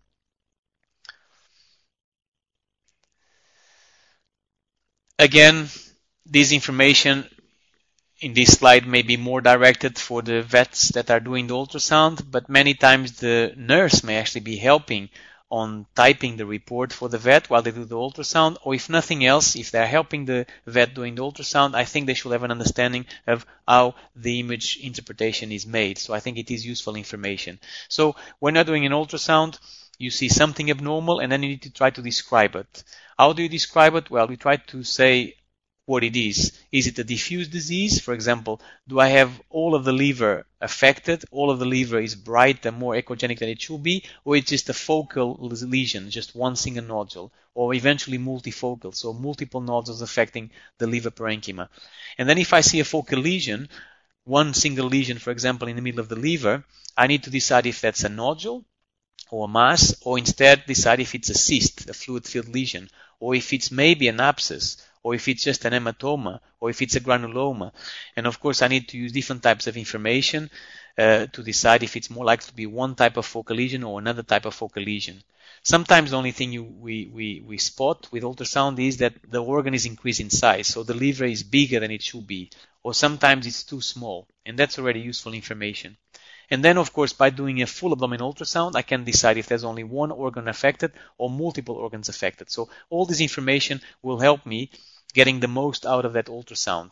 Again, this information in this slide may be more directed for the vets that are doing the ultrasound, but many times the nurse may actually be helping on typing the report for the vet while they do the ultrasound, or if nothing else, if they're helping the vet doing the ultrasound, I think they should have an understanding of how the image interpretation is made. So I think it is useful information. So when you're doing an ultrasound, you see something abnormal and then you need to try to describe it. How do you describe it? Well, we try to say what it is. Is it a diffuse disease? For example, do I have all of the liver affected? All of the liver is bright and more echogenic than it should be? Or it's just a focal lesion, just one single nodule? Or eventually multifocal, so multiple nodules affecting the liver parenchyma. And then if I see a focal lesion, one single lesion, for example, in the middle of the liver, I need to decide if that's a nodule or a mass, or instead decide if it's a cyst, a fluid-filled lesion, or if it's maybe an abscess, or if it's just an hematoma, or if it's a granuloma. And of course, I need to use different types of information uh, to decide if it's more likely to be one type of focal lesion or another type of focal lesion. Sometimes the only thing you, we, we, we spot with ultrasound is that the organ is increased in size, so the liver is bigger than it should be, or sometimes it's too small, and that's already useful information. And then, of course, by doing a full abdominal ultrasound, I can decide if there's only one organ affected or multiple organs affected. So all this information will help me getting the most out of that ultrasound.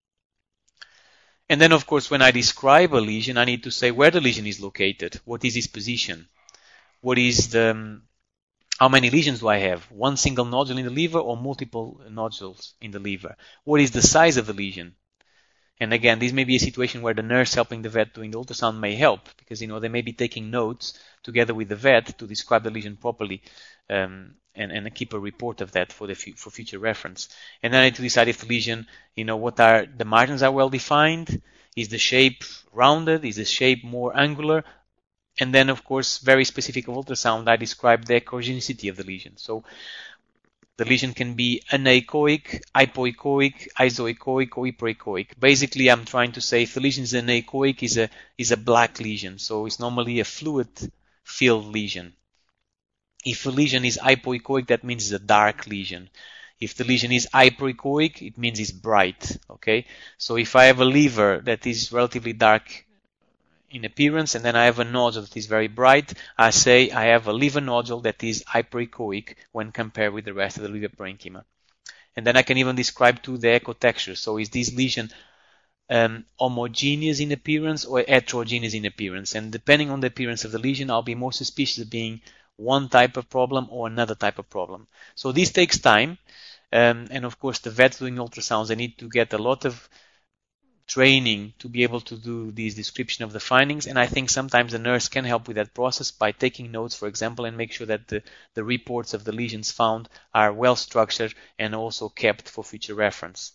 And then, of course, when I describe a lesion, I need to say where the lesion is located. What is its position? What is the, how many lesions do I have? One single nodule in the liver or multiple nodules in the liver? What is the size of the lesion? And again, this may be a situation where the nurse helping the vet doing the ultrasound may help, because you know they may be taking notes together with the vet to describe the lesion properly, um, and, and keep a report of that for the for future reference. And then I need to decide if the lesion, you know, what are the margins are well defined, is the shape rounded, is the shape more angular, and then of course very specific of ultrasound, I describe the echogenicity of the lesion. So the lesion can be anechoic, hypoechoic, isoechoic, or hyperechoic. Basically, I'm trying to say if the lesion is anechoic, is a is a black lesion, so it's normally a fluid-filled lesion. If the lesion is hypoechoic, that means it's a dark lesion. If the lesion is hyperechoic, it means it's bright. Okay, so if I have a liver that is relatively dark in appearance, and then I have a nodule that is very bright, I say I have a liver nodule that is hyperechoic when compared with the rest of the liver parenchyma. And then I can even describe too the echo texture. So is this lesion um, homogeneous in appearance or heterogeneous in appearance? And depending on the appearance of the lesion, I'll be more suspicious of being one type of problem or another type of problem. So this takes time, um, and of course the vets doing ultrasounds, they need to get a lot of training to be able to do this description of the findings, and I think sometimes the nurse can help with that process by taking notes, for example, and make sure that the, the reports of the lesions found are well structured and also kept for future reference.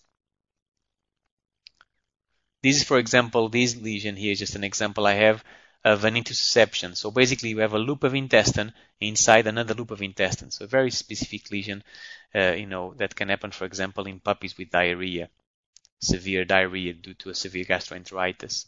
This is, for example, this lesion here is just an example I have of an intussusception. So basically we have a loop of intestine inside another loop of intestine. So a very specific lesion, uh, you know, that can happen, for example, in puppies with diarrhea, severe diarrhea due to a severe gastroenteritis.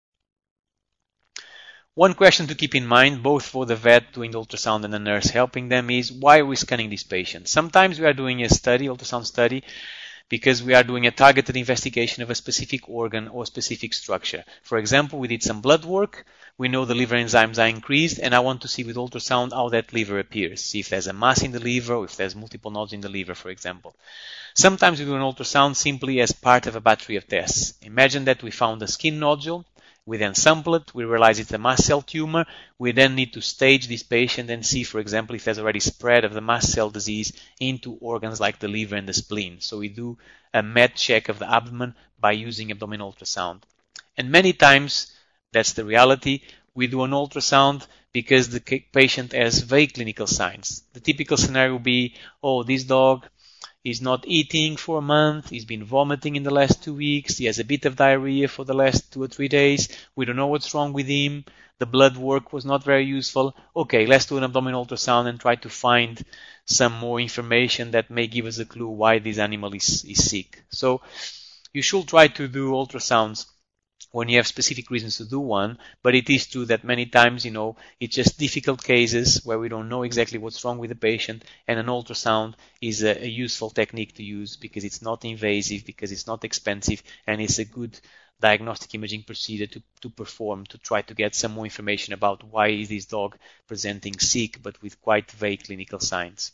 One question to keep in mind, both for the vet doing the ultrasound and the nurse helping them, is why are we scanning these patients? Sometimes we are doing a study, ultrasound study, because we are doing a targeted investigation of a specific organ or specific structure. For example, we did some blood work, we know the liver enzymes are increased, and I want to see with ultrasound how that liver appears, see if there's a mass in the liver or if there's multiple nodes in the liver, for example. Sometimes we do an ultrasound simply as part of a battery of tests. Imagine that we found a skin nodule, we then sample it, we realize it's a mast cell tumor, we then need to stage this patient and see, for example, if there's already spread of the mast cell disease into organs like the liver and the spleen. So we do a med check of the abdomen by using abdominal ultrasound. And many times, that's the reality, we do an ultrasound because the patient has vague clinical signs. The typical scenario would be, oh, this dog is not eating for a month, he's been vomiting in the last two weeks, he has a bit of diarrhea for the last two or three days, we don't know what's wrong with him, the blood work was not very useful. Okay, let's do an abdominal ultrasound and try to find some more information that may give us a clue why this animal is, is sick. So you should try to do ultrasounds when you have specific reasons to do one, but it is true that many times, you know, it's just difficult cases where we don't know exactly what's wrong with the patient, and an ultrasound is a, a useful technique to use because it's not invasive, because it's not expensive, and it's a good diagnostic imaging procedure to, to perform to try to get some more information about why is this dog presenting sick but with quite vague clinical signs.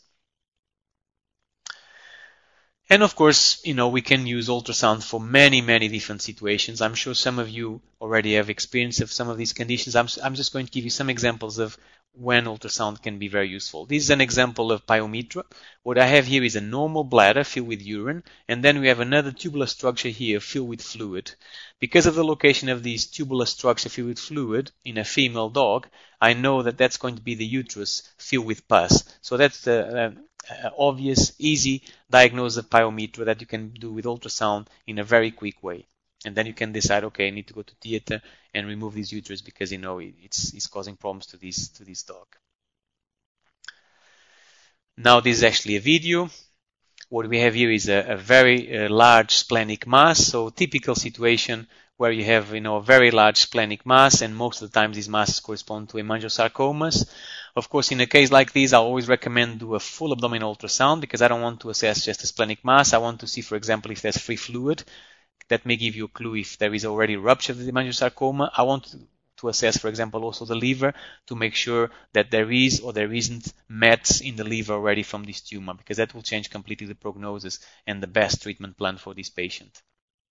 And of course, you know, we can use ultrasound for many, many different situations. I'm sure some of you already have experience of some of these conditions. I'm, I'm just going to give you some examples of when ultrasound can be very useful. This is an example of pyometra. What I have here is a normal bladder filled with urine, and then we have another tubular structure here filled with fluid. Because of the location of this tubular structure filled with fluid in a female dog, I know that that's going to be the uterus filled with pus. So that's the uh, Uh, obvious, easy diagnosis of pyometra that you can do with ultrasound in a very quick way. And then you can decide, okay, I need to go to theater and remove this uterus because, you know, it, it's, it's causing problems to this, to this dog. Now this is actually a video. What we have here is a, a very uh, large splenic mass. So typical situation where you have, you know, a very large splenic mass, and most of the time these masses correspond to hemangiosarcomas. Of course, in a case like this, I always recommend do a full abdominal ultrasound because I don't want to assess just a splenic mass. I want to see, for example, if there's free fluid. That may give you a clue if there is already rupture of the hemangiosarcoma. I want to, to assess, for example, also the liver to make sure that there is or there isn't mets in the liver already from this tumor, because that will change completely the prognosis and the best treatment plan for this patient.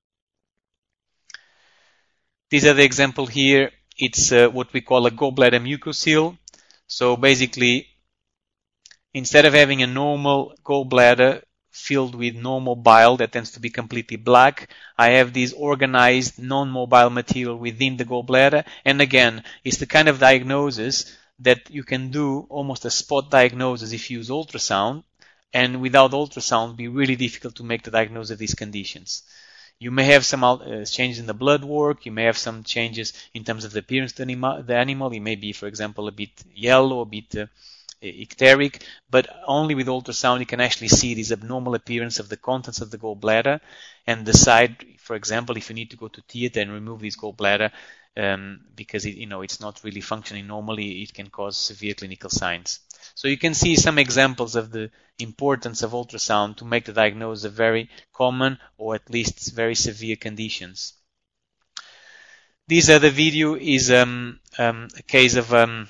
These are the example here. It's uh, what we call a gallbladder mucocele. So basically, instead of having a normal gallbladder filled with normal bile that tends to be completely black, I have this organized non-mobile material within the gallbladder. And again, it's the kind of diagnosis that you can do almost a spot diagnosis if you use ultrasound, and without ultrasound, be really difficult to make the diagnosis of these conditions. You may have some uh, changes in the blood work. You may have some changes in terms of the appearance of the, anima the animal. It may be, for example, a bit yellow, a bit uh, icteric, but only with ultrasound you can actually see this abnormal appearance of the contents of the gallbladder and decide, for example, if you need to go to theater and remove this gallbladder um, because it, you know, it's not really functioning normally. It can cause severe clinical signs. So you can see some examples of the importance of ultrasound to make the diagnosis of very common or at least very severe conditions. This other video is um, um, a case of um,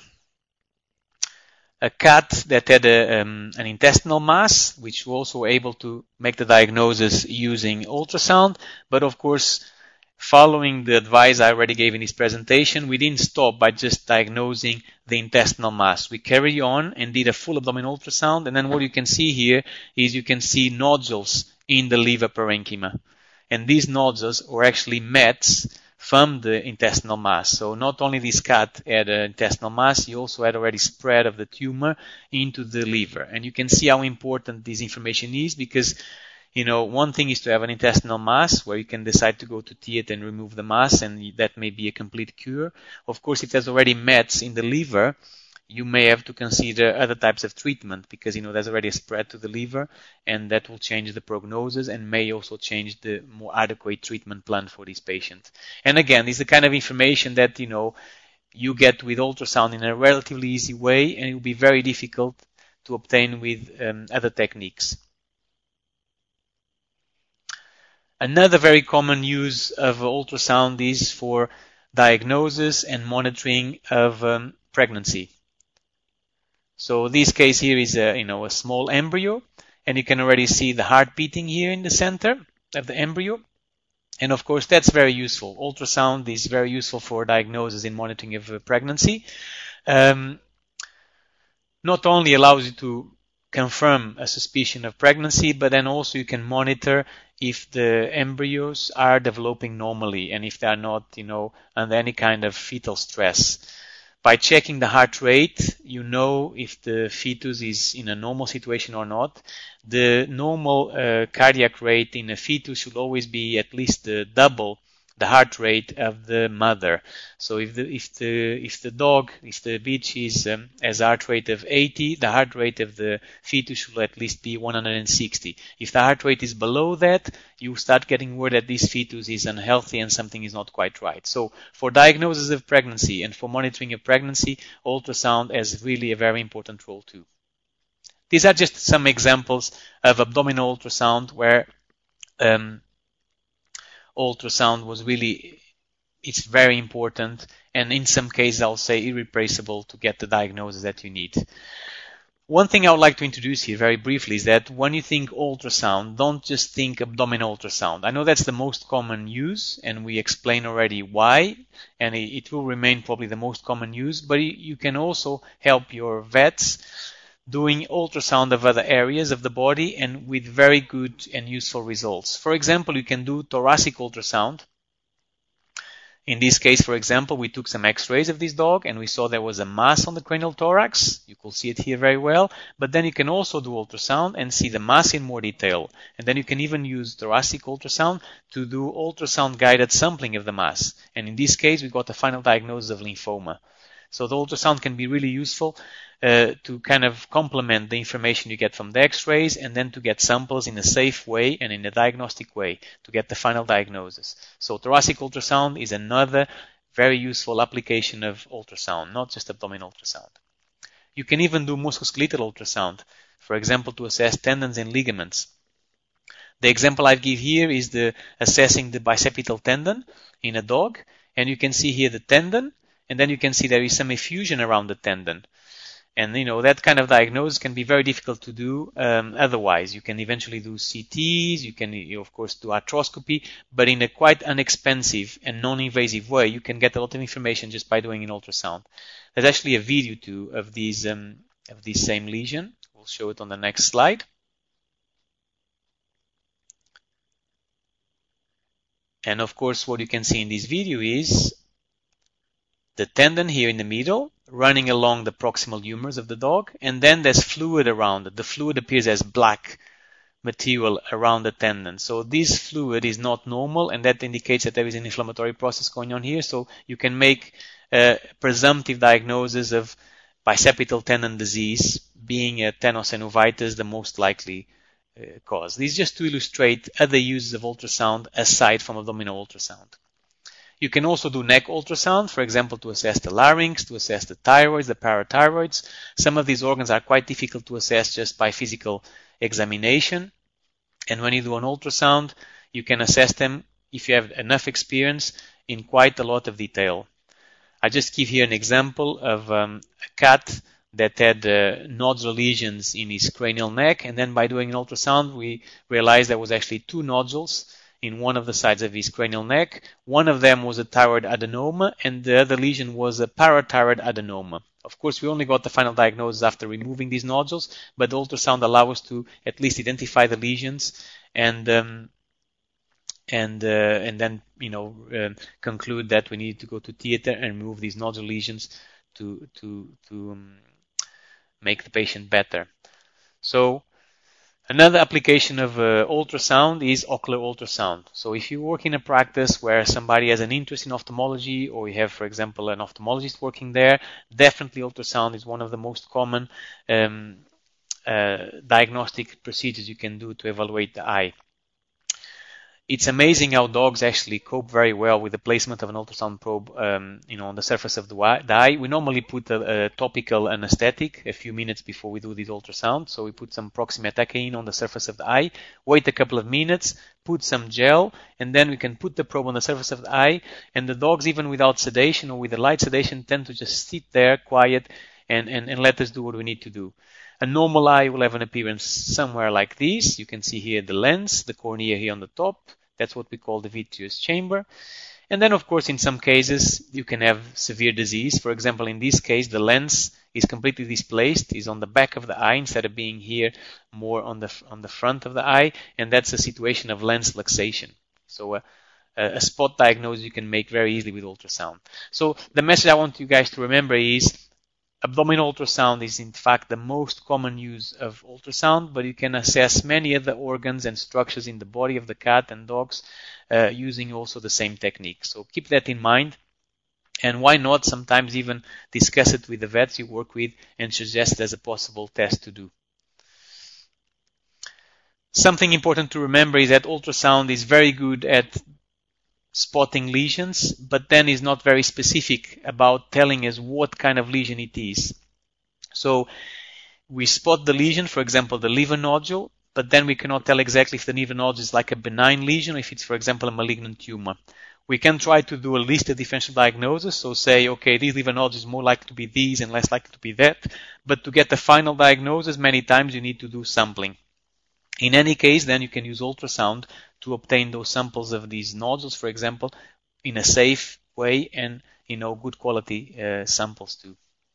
a cat that had a, um, an intestinal mass, which we also were able to make the diagnosis using ultrasound, but of course, following the advice I already gave in this presentation, we didn't stop by just diagnosing the intestinal mass. We carry on and did a full abdominal ultrasound, and then what you can see here is you can see nodules in the liver parenchyma. And these nodules were actually mets from the intestinal mass. So not only this cat had an intestinal mass, he also had already spread of the tumor into the liver. And you can see how important this information is, because, you know, one thing is to have an intestinal mass where you can decide to go to theater and remove the mass, and that may be a complete cure. Of course, if there's already mets in the liver, you may have to consider other types of treatment, because, you know, there's already a spread to the liver, and that will change the prognosis and may also change the more adequate treatment plan for this patient. And again, this is the kind of information that, you know, you get with ultrasound in a relatively easy way, and it will be very difficult to obtain with um, other techniques. Another very common use of ultrasound is for diagnosis and monitoring of um, pregnancy. So this case here is a, you know, a small embryo, and you can already see the heart beating here in the center of the embryo. And of course, that's very useful. Ultrasound is very useful for diagnosis and monitoring of pregnancy. Um, not only allows you to confirm a suspicion of pregnancy, but then also you can monitor if the embryos are developing normally and if they are not, you know, under any kind of fetal stress. By checking the heart rate, you know if the fetus is in a normal situation or not. The normal uh, cardiac rate in a fetus should always be at least uh, double the heart rate of the mother. So if the if the if the dog, if the bitch is um, has a heart rate of eighty, the heart rate of the fetus should at least be one hundred sixty. If the heart rate is below that, you start getting word that this fetus is unhealthy and something is not quite right. So for diagnosis of pregnancy and for monitoring of pregnancy, ultrasound has really a very important role too. These are just some examples of abdominal ultrasound where um, ultrasound was really, it's very important, and in some cases I'll say irreplaceable to get the diagnosis that you need. One thing I would like to introduce here very briefly is that when you think ultrasound, don't just think abdominal ultrasound. I know that's the most common use, and we explained already why, and it will remain probably the most common use, but you can also help your vets doing ultrasound of other areas of the body and with very good and useful results. For example, you can do thoracic ultrasound. In this case, for example, we took some x-rays of this dog and we saw there was a mass on the cranial thorax. You could see it here very well, but then you can also do ultrasound and see the mass in more detail. And then you can even use thoracic ultrasound to do ultrasound guided sampling of the mass. And in this case, we got a final diagnosis of lymphoma. So the ultrasound can be really useful uh, to kind of complement the information you get from the x-rays, and then to get samples in a safe way and in a diagnostic way to get the final diagnosis. So thoracic ultrasound is another very useful application of ultrasound, not just abdominal ultrasound. You can even do musculoskeletal ultrasound, for example, to assess tendons and ligaments. The example I give here is the assessing the bicipital tendon in a dog, and you can see here the tendon, and then you can see there is some effusion around the tendon. And, you know, that kind of diagnosis can be very difficult to do um, otherwise. You can eventually do C Ts, you can, you, of course, do arthroscopy, but in a quite inexpensive and non-invasive way, you can get a lot of information just by doing an ultrasound. There's actually a video, too, of, these, um, of this same lesion. We'll show it on the next slide. And, of course, what you can see in this video is the tendon here in the middle, running along the proximal humors of the dog, and then there's fluid around it. The fluid appears as black material around the tendon. So this fluid is not normal, and that indicates that there is an inflammatory process going on here. So you can make a presumptive diagnosis of bicipital tendon disease, being a tenosynovitis the most likely uh, cause. This is just to illustrate other uses of ultrasound aside from abdominal ultrasound. You can also do neck ultrasound, for example, to assess the larynx, to assess the thyroids, the parathyroids. Some of these organs are quite difficult to assess just by physical examination. And when you do an ultrasound, you can assess them, if you have enough experience, in quite a lot of detail. I just give here an example of um, a cat that had uh, nodular lesions in his cranial neck, and then by doing an ultrasound, we realized there was actually two nodules in one of the sides of his cranial neck. One of them was a thyroid adenoma, and the other lesion was a parathyroid adenoma. Of course, we only got the final diagnosis after removing these nodules, but the ultrasound allows us to at least identify the lesions and um, and uh, and then you know uh, conclude that we need to go to theater and remove these nodule lesions to to to um, make the patient better. So another application of uh, ultrasound is ocular ultrasound. So if you work in a practice where somebody has an interest in ophthalmology, or you have, for example, an ophthalmologist working there, definitely ultrasound is one of the most common um, uh, diagnostic procedures you can do to evaluate the eye. It's amazing how dogs actually cope very well with the placement of an ultrasound probe, um, you know, on the surface of the eye. We normally put a, a topical anesthetic a few minutes before we do this ultrasound. So we put some proximetacaine on the surface of the eye, wait a couple of minutes, put some gel, and then we can put the probe on the surface of the eye. And the dogs, even without sedation or with a light sedation, tend to just sit there quiet and, and, and let us do what we need to do. A normal eye will have an appearance somewhere like this. You can see here the lens, the cornea here on the top. That's what we call the vitreous chamber. And then, of course, in some cases, you can have severe disease. For example, in this case, the lens is completely displaced, is on the back of the eye instead of being here more on the on the front of the eye, and that's a situation of lens luxation. So uh, a spot diagnosis you can make very easily with ultrasound. So the message I want you guys to remember is abdominal ultrasound is in fact the most common use of ultrasound, but you can assess many other organs and structures in the body of the cat and dogs uh, using also the same technique. So keep that in mind, and why not sometimes even discuss it with the vets you work with and suggest it as a possible test to do. Something important to remember is that ultrasound is very good at spotting lesions, but then is not very specific about telling us what kind of lesion it is. So we spot the lesion, for example, the liver nodule, but then we cannot tell exactly if the liver nodule is like a benign lesion or if it's, for example, a malignant tumor. We can try to do a listed differential diagnosis, so say, okay, this liver nodule is more likely to be these and less likely to be that, but to get the final diagnosis, many times you need to do sampling. In any case, then you can use ultrasound to obtain those samples of these nodules, for example, in a safe way and, you know, good quality uh, samples too.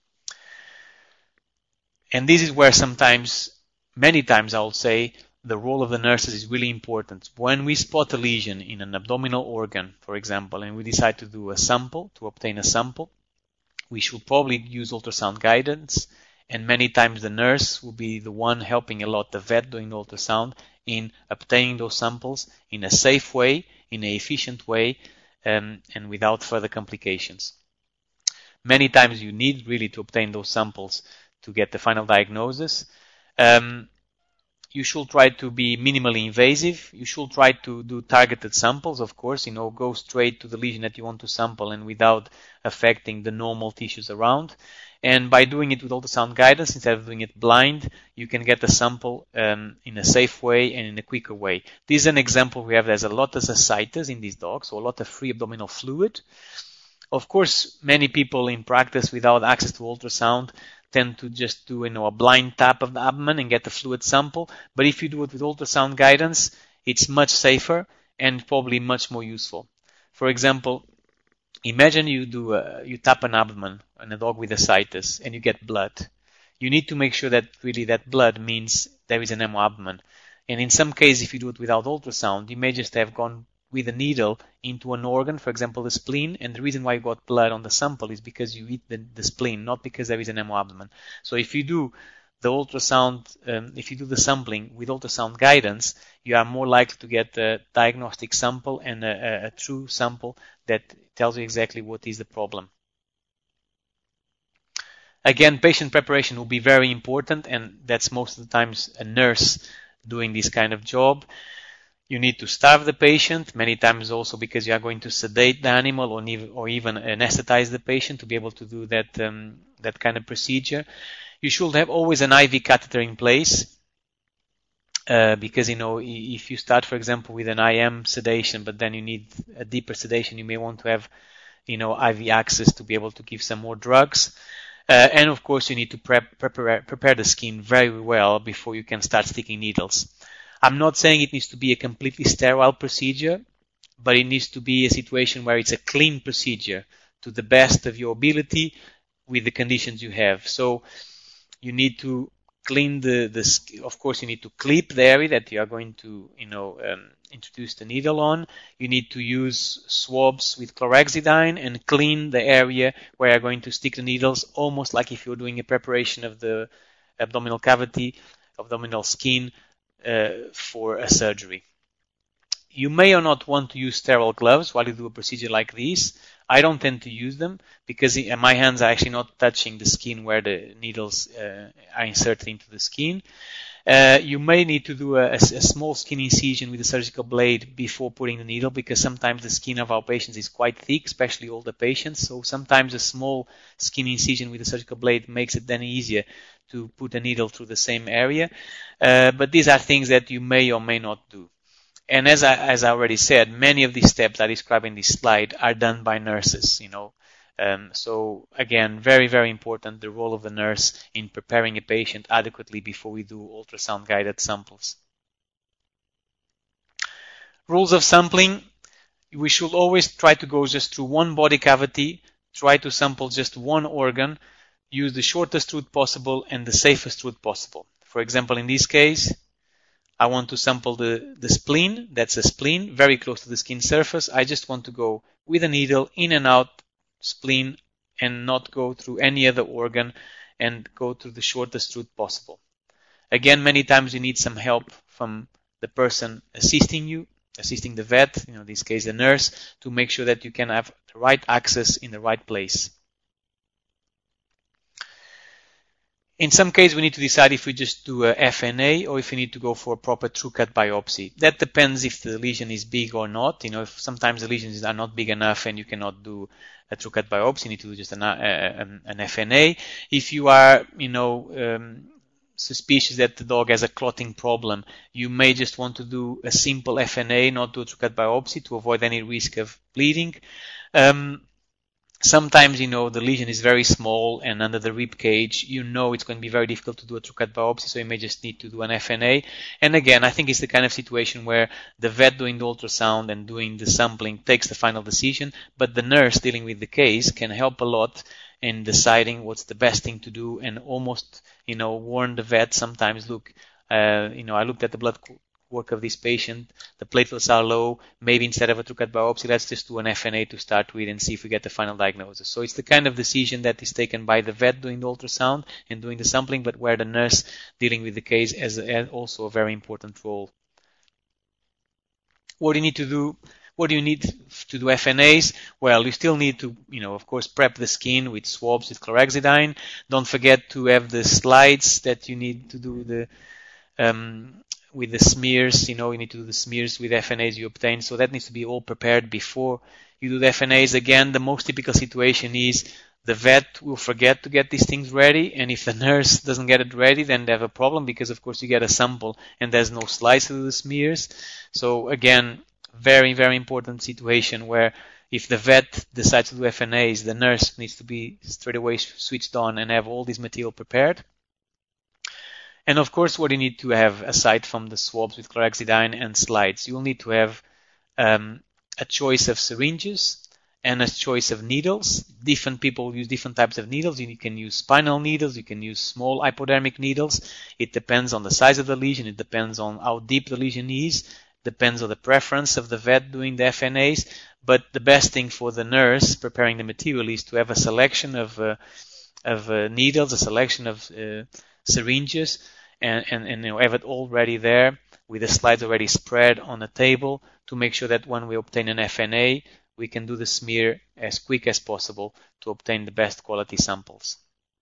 And this is where sometimes, many times I would say, the role of the nurses is really important. When we spot a lesion in an abdominal organ, for example, and we decide to do a sample, to obtain a sample, we should probably use ultrasound guidance. And many times the nurse will be the one helping a lot the vet doing the ultrasound in obtaining those samples in a safe way, in an efficient way, um, and without further complications. Many times you need really to obtain those samples to get the final diagnosis. Um, you should try to be minimally invasive. You should try to do targeted samples, of course, you know, go straight to the lesion that you want to sample and without affecting the normal tissues around. And by doing it with ultrasound guidance, instead of doing it blind, you can get a sample um, in a safe way and in a quicker way. This is an example we have. There's a lot of ascites in these dogs, so a lot of free abdominal fluid. Of course, many people in practice without access to ultrasound tend to just do, you know, a blind tap of the abdomen and get a fluid sample. But if you do it with ultrasound guidance, it's much safer and probably much more useful. For example, imagine you do a, you tap an abdomen on a dog with ascites and you get blood. You need to make sure that really that blood means there is an hemoabdomen. And in some cases, if you do it without ultrasound, you may just have gone with a needle into an organ, for example, the spleen, and the reason why you got blood on the sample is because you eat the, the spleen, not because there is an hemoabdomen. So if you do the ultrasound, um, if you do the sampling with ultrasound guidance, you are more likely to get a diagnostic sample and a, a, a true sample that tells you exactly what is the problem. Again, patient preparation will be very important, and that's most of the times a nurse doing this kind of job. You need to starve the patient, many times also because you are going to sedate the animal or even, or even anesthetize the patient to be able to do that, um, that kind of procedure. You should have always an I V catheter in place uh, because, you know, if you start, for example, with an I M sedation, but then you need a deeper sedation, you may want to have, you know, I V access to be able to give some more drugs. Uh, and of course, you need to prep, prepare, prepare the skin very well before you can start sticking needles. I'm not saying it needs to be a completely sterile procedure, but it needs to be a situation where it's a clean procedure to the best of your ability with the conditions you have. So you need to clean the, the, of course you need to clip the area that you are going to, you know, um, introduce the needle on. You need to use swabs with chlorhexidine and clean the area where you're going to stick the needles, almost like if you're doing a preparation of the abdominal cavity, abdominal skin uh, for a surgery. You may or not want to use sterile gloves while you do a procedure like this. I don't tend to use them because my hands are actually not touching the skin where the needles uh, are inserted into the skin. Uh, you may need to do a, a, a small skin incision with a surgical blade before putting the needle, because sometimes the skin of our patients is quite thick, especially older patients. So sometimes a small skin incision with a surgical blade makes it then easier to put a needle through the same area. Uh, but these are things that you may or may not do. And as I, as I already said, many of these steps I describe in this slide are done by nurses, you know. Um, so again, very, very important, the role of the nurse in preparing a patient adequately before we do ultrasound guided samples. Rules of sampling: we should always try to go just through one body cavity, try to sample just one organ, use the shortest route possible and the safest route possible. For example, in this case, I want to sample the, the spleen. That's a spleen, very close to the skin surface. I just want to go with a needle in and out spleen and not go through any other organ and go through the shortest route possible. Again, many times you need some help from the person assisting you, assisting the vet, you know, in this case the nurse, to make sure that you can have the right access in the right place. In some cases, we need to decide if we just do a F N A or if we need to go for a proper TrueCut biopsy. That depends if the lesion is big or not. You know, if sometimes the lesions are not big enough and you cannot do a TrueCut biopsy, you need to do just an, uh, an F N A. If you are, you know, um, suspicious that the dog has a clotting problem, you may just want to do a simple F N A, not do a TrueCut biopsy, to avoid any risk of bleeding. Um, Sometimes, you know, the lesion is very small and under the rib cage, you know it's going to be very difficult to do a TrueCut biopsy, so you may just need to do an F N A. And again, I think it's the kind of situation where the vet doing the ultrasound and doing the sampling takes the final decision, but the nurse dealing with the case can help a lot in deciding what's the best thing to do and almost, you know, warn the vet sometimes, look, uh, you know, I looked at the blood work of this patient, the platelets are low, maybe instead of a TrueCut biopsy, let's just do an F N A to start with and see if we get the final diagnosis. So it's the kind of decision that is taken by the vet doing the ultrasound and doing the sampling, but where the nurse dealing with the case has also a very important role. What do you need to do? What do you need to do F N As? Well, you still need to, you know, of course, prep the skin with swabs with chlorhexidine. Don't forget to have the slides that you need to do the um, with the smears. You know, you need to do the smears with F N As you obtain. So that needs to be all prepared before you do the F N As. Again, the most typical situation is the vet will forget to get these things ready, and if the nurse doesn't get it ready, then they have a problem because, of course, you get a sample and there's no slides to do the smears. So again, very, very important situation where if the vet decides to do F N As, the nurse needs to be straight away switched on and have all this material prepared. And of course, what you need to have, aside from the swabs with chlorhexidine and slides, you'll need to have um, a choice of syringes and a choice of needles. Different people use different types of needles. You can use spinal needles, you can use small hypodermic needles. It depends on the size of the lesion, it depends on how deep the lesion is, depends on the preference of the vet doing the F N As. But the best thing for the nurse preparing the material is to have a selection of uh, of uh, needles, a selection of uh, syringes, and, and, and you know, have it all ready there with the slides already spread on the table to make sure that when we obtain an F N A, we can do the smear as quick as possible to obtain the best quality samples.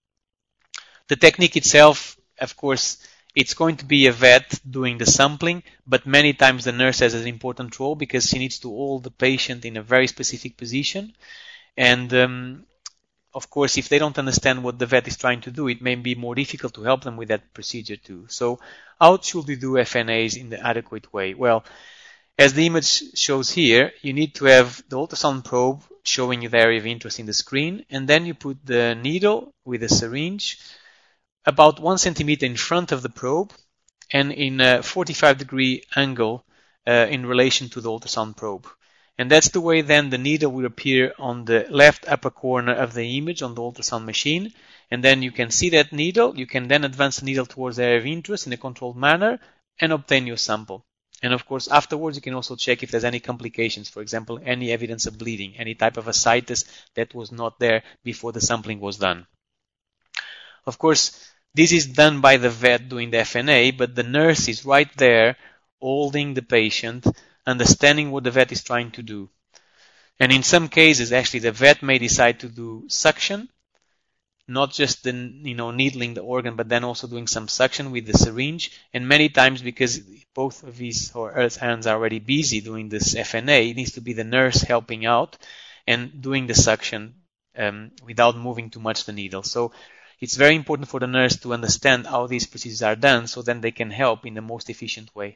The technique itself, of course, it's going to be a vet doing the sampling, but many times the nurse has an important role because she needs to hold the patient in a very specific position. And um, of course, if they don't understand what the vet is trying to do, it may be more difficult to help them with that procedure too. So how should we do F N As in the adequate way? Well, as the image shows here, you need to have the ultrasound probe showing you the area of interest in the screen, and then you put the needle with a syringe about one centimeter in front of the probe and in a forty-five degree angle uh, in relation to the ultrasound probe. And that's the way then the needle will appear on the left upper corner of the image on the ultrasound machine. and then you can see that needle. You can then advance the needle towards the area of interest in a controlled manner and obtain your sample. And of course, afterwards, you can also check if there's any complications, for example, any evidence of bleeding, any type of ascites that was not there before the sampling was done. Of course, this is done by the vet doing the F N A, but the nurse is right there holding the patient, understanding what the vet is trying to do. And in some cases, actually, the vet may decide to do suction, not just the, you know, needling the organ, but then also doing some suction with the syringe. And many times, because both of his or her hands are already busy doing this F N A, it needs to be the nurse helping out and doing the suction um, without moving too much the needle. So it's very important for the nurse to understand how these procedures are done, so then they can help in the most efficient way.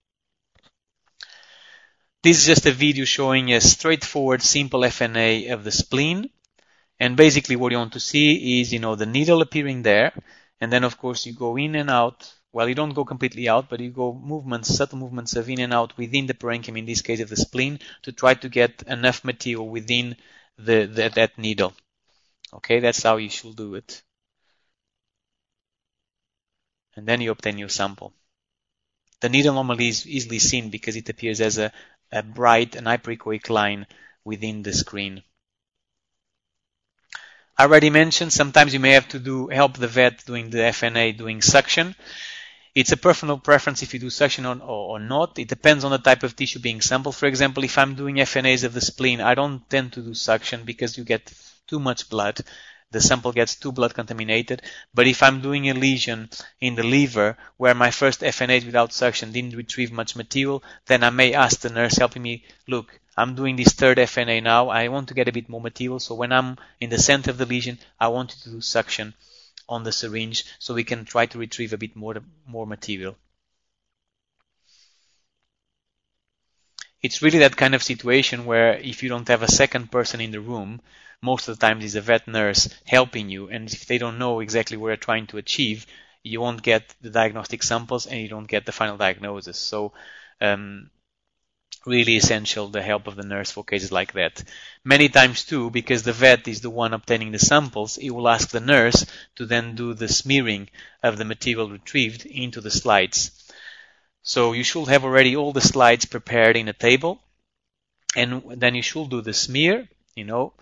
This is just a video showing a straightforward, simple F N A of the spleen. And basically what you want to see is, you know, the needle appearing there. And then, of course, you go in and out. Well, you don't go completely out, but you go movements, subtle movements of in and out within the parenchyma, in this case of the spleen, to try to get enough material within the, the that needle. Okay, that's how you should do it. And then you obtain your sample. The needle normally is easily seen because it appears as a, a bright and hyperechoic line within the screen. I already mentioned sometimes you may have to do help the vet doing the F N A doing suction. It's a personal preference if you do suction or, or, or not. It depends on the type of tissue being sampled. For example, if I'm doing F N As of the spleen, I don't tend to do suction because you get too much blood. The sample gets too blood contaminated. But if I'm doing a lesion in the liver where my first F N As without suction didn't retrieve much material, then I may ask the nurse helping me, look, I'm doing this third F N A now. I want to get a bit more material. So when I'm in the center of the lesion, I want you to do suction on the syringe so we can try to retrieve a bit more, more material. It's really that kind of situation where if you don't have a second person in the room, most of the times it's a vet nurse helping you. And if they don't know exactly what you're trying to achieve, you won't get the diagnostic samples and you don't get the final diagnosis. So, um, really essential the help of the nurse for cases like that. Many times too, because the vet is the one obtaining the samples, he will ask the nurse to then do the smearing of the material retrieved into the slides. So you should have already all the slides prepared in a table, and then you should do the smear, you know,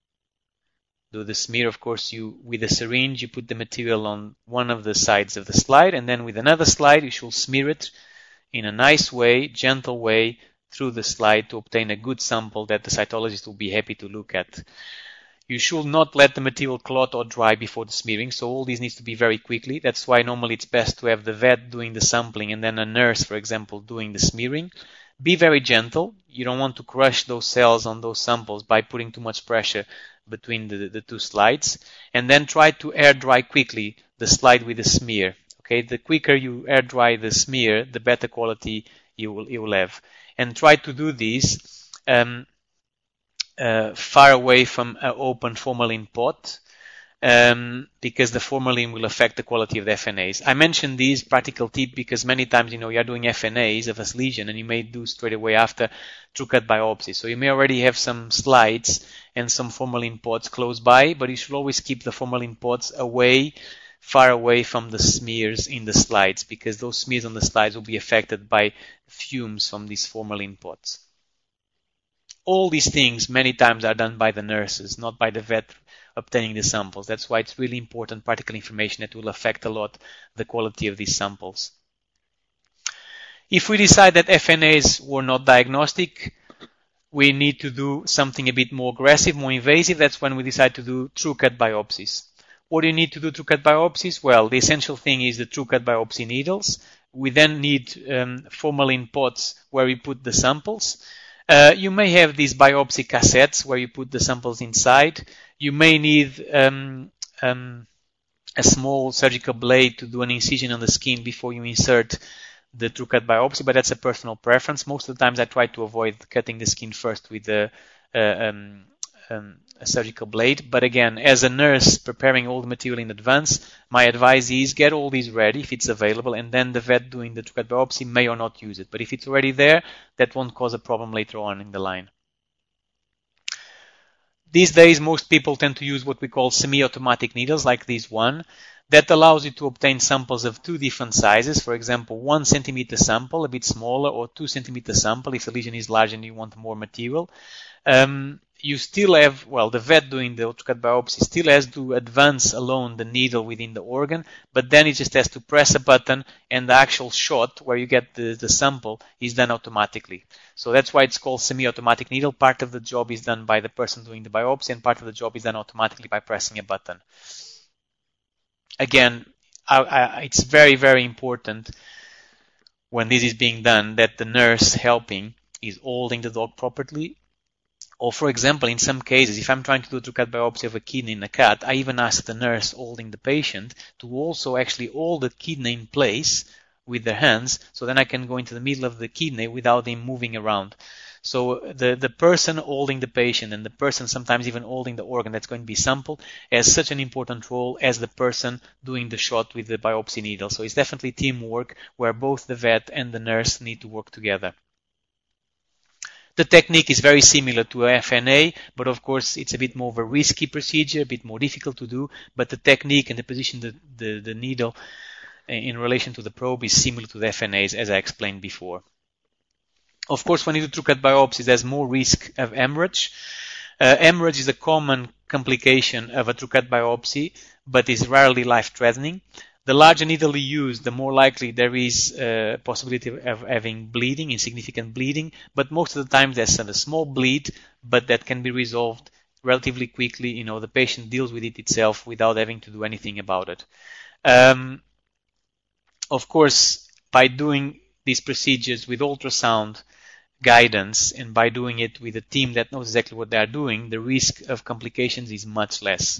do the smear. Of course, you with a syringe you put the material on one of the sides of the slide, and then with another slide you should smear it in a nice way, gentle way, through the slide to obtain a good sample that the cytologist will be happy to look at. You should not let the material clot or dry before the smearing, so all this needs to be very quickly. That's why normally it's best to have the vet doing the sampling and then a nurse, for example, doing the smearing. Be very gentle. You don't want to crush those cells on those samples by putting too much pressure between the, the two slides. And then try to air dry quickly the slide with the smear. Okay, the quicker you air dry the smear, the better quality you will, you will have. And try to do this um, uh, far away from an open formalin pot, um, because the formalin will affect the quality of the F N As. I mentioned these practical tip because many times, you know, you're doing F N As of a lesion and you may do straight away after true cut biopsy. So you may already have some slides and some formalin pots close by, but you should always keep the formalin pots away, far away from the smears in the slides, because those smears on the slides will be affected by fumes from these formalin pots. All these things many times are done by the nurses, not by the vet obtaining the samples. That's why it's really important practical information that will affect a lot the quality of these samples. If we decide that F N As were not diagnostic, we need to do something a bit more aggressive, more invasive. That's when we decide to do true cut biopsies. What do you need to do true cut biopsies? Well, the essential thing is the true cut biopsy needles. We then need um, formalin pots where we put the samples. Uh, you may have these biopsy cassettes where you put the samples inside. You may need um, um, a small surgical blade to do an incision on the skin before you insert the true cut biopsy, but that's a personal preference. Most of the times I try to avoid cutting the skin first with a, uh, um, um, a surgical blade. But again, as a nurse preparing all the material in advance, my advice is get all these ready if it's available, and then the vet doing the true cut biopsy may or not use it. But if it's already there, that won't cause a problem later on in the line. these days, most people tend to use what we call semi-automatic needles, like this one, that allows you to obtain samples of two different sizes. For example, one centimeter sample, a bit smaller, or two centimeter sample if the lesion is large and you want more material. Um, you still have, well, the vet doing the ultracut biopsy still has to advance alone the needle within the organ, but then it just has to press a button and the actual shot where you get the, the sample is done automatically. So that's why it's called semi-automatic needle. Part of the job is done by the person doing the biopsy and part of the job is done automatically by pressing a button. Again, I, I, it's very, very important when this is being done that the nurse helping is holding the dog properly. Or, for example, in some cases, if I'm trying to do a true-cut biopsy of a kidney in a cat, I even ask the nurse holding the patient to also actually hold the kidney in place with their hands, so then I can go into the middle of the kidney without him moving around. So the, the person holding the patient and the person sometimes even holding the organ that's going to be sampled has such an important role as the person doing the shot with the biopsy needle. So it's definitely teamwork where both the vet and the nurse need to work together. The technique is very similar to a F N A, but of course it's a bit more of a risky procedure, a bit more difficult to do, but the technique and the position of the, the, the needle in relation to the probe is similar to the F N As, as I explained before. Of course, when you do true-cut biopsies, there's more risk of hemorrhage. Uh, hemorrhage is a common complication of a true-cut biopsy, but is rarely life-threatening. The larger needle you use, the more likely there is a possibility of having bleeding, insignificant bleeding, but most of the time there's a small bleed, but that can be resolved relatively quickly. You know, the patient deals with it itself without having to do anything about it. Um, of course, by doing these procedures with ultrasound guidance and by doing it with a team that knows exactly what they are doing, the risk of complications is much less.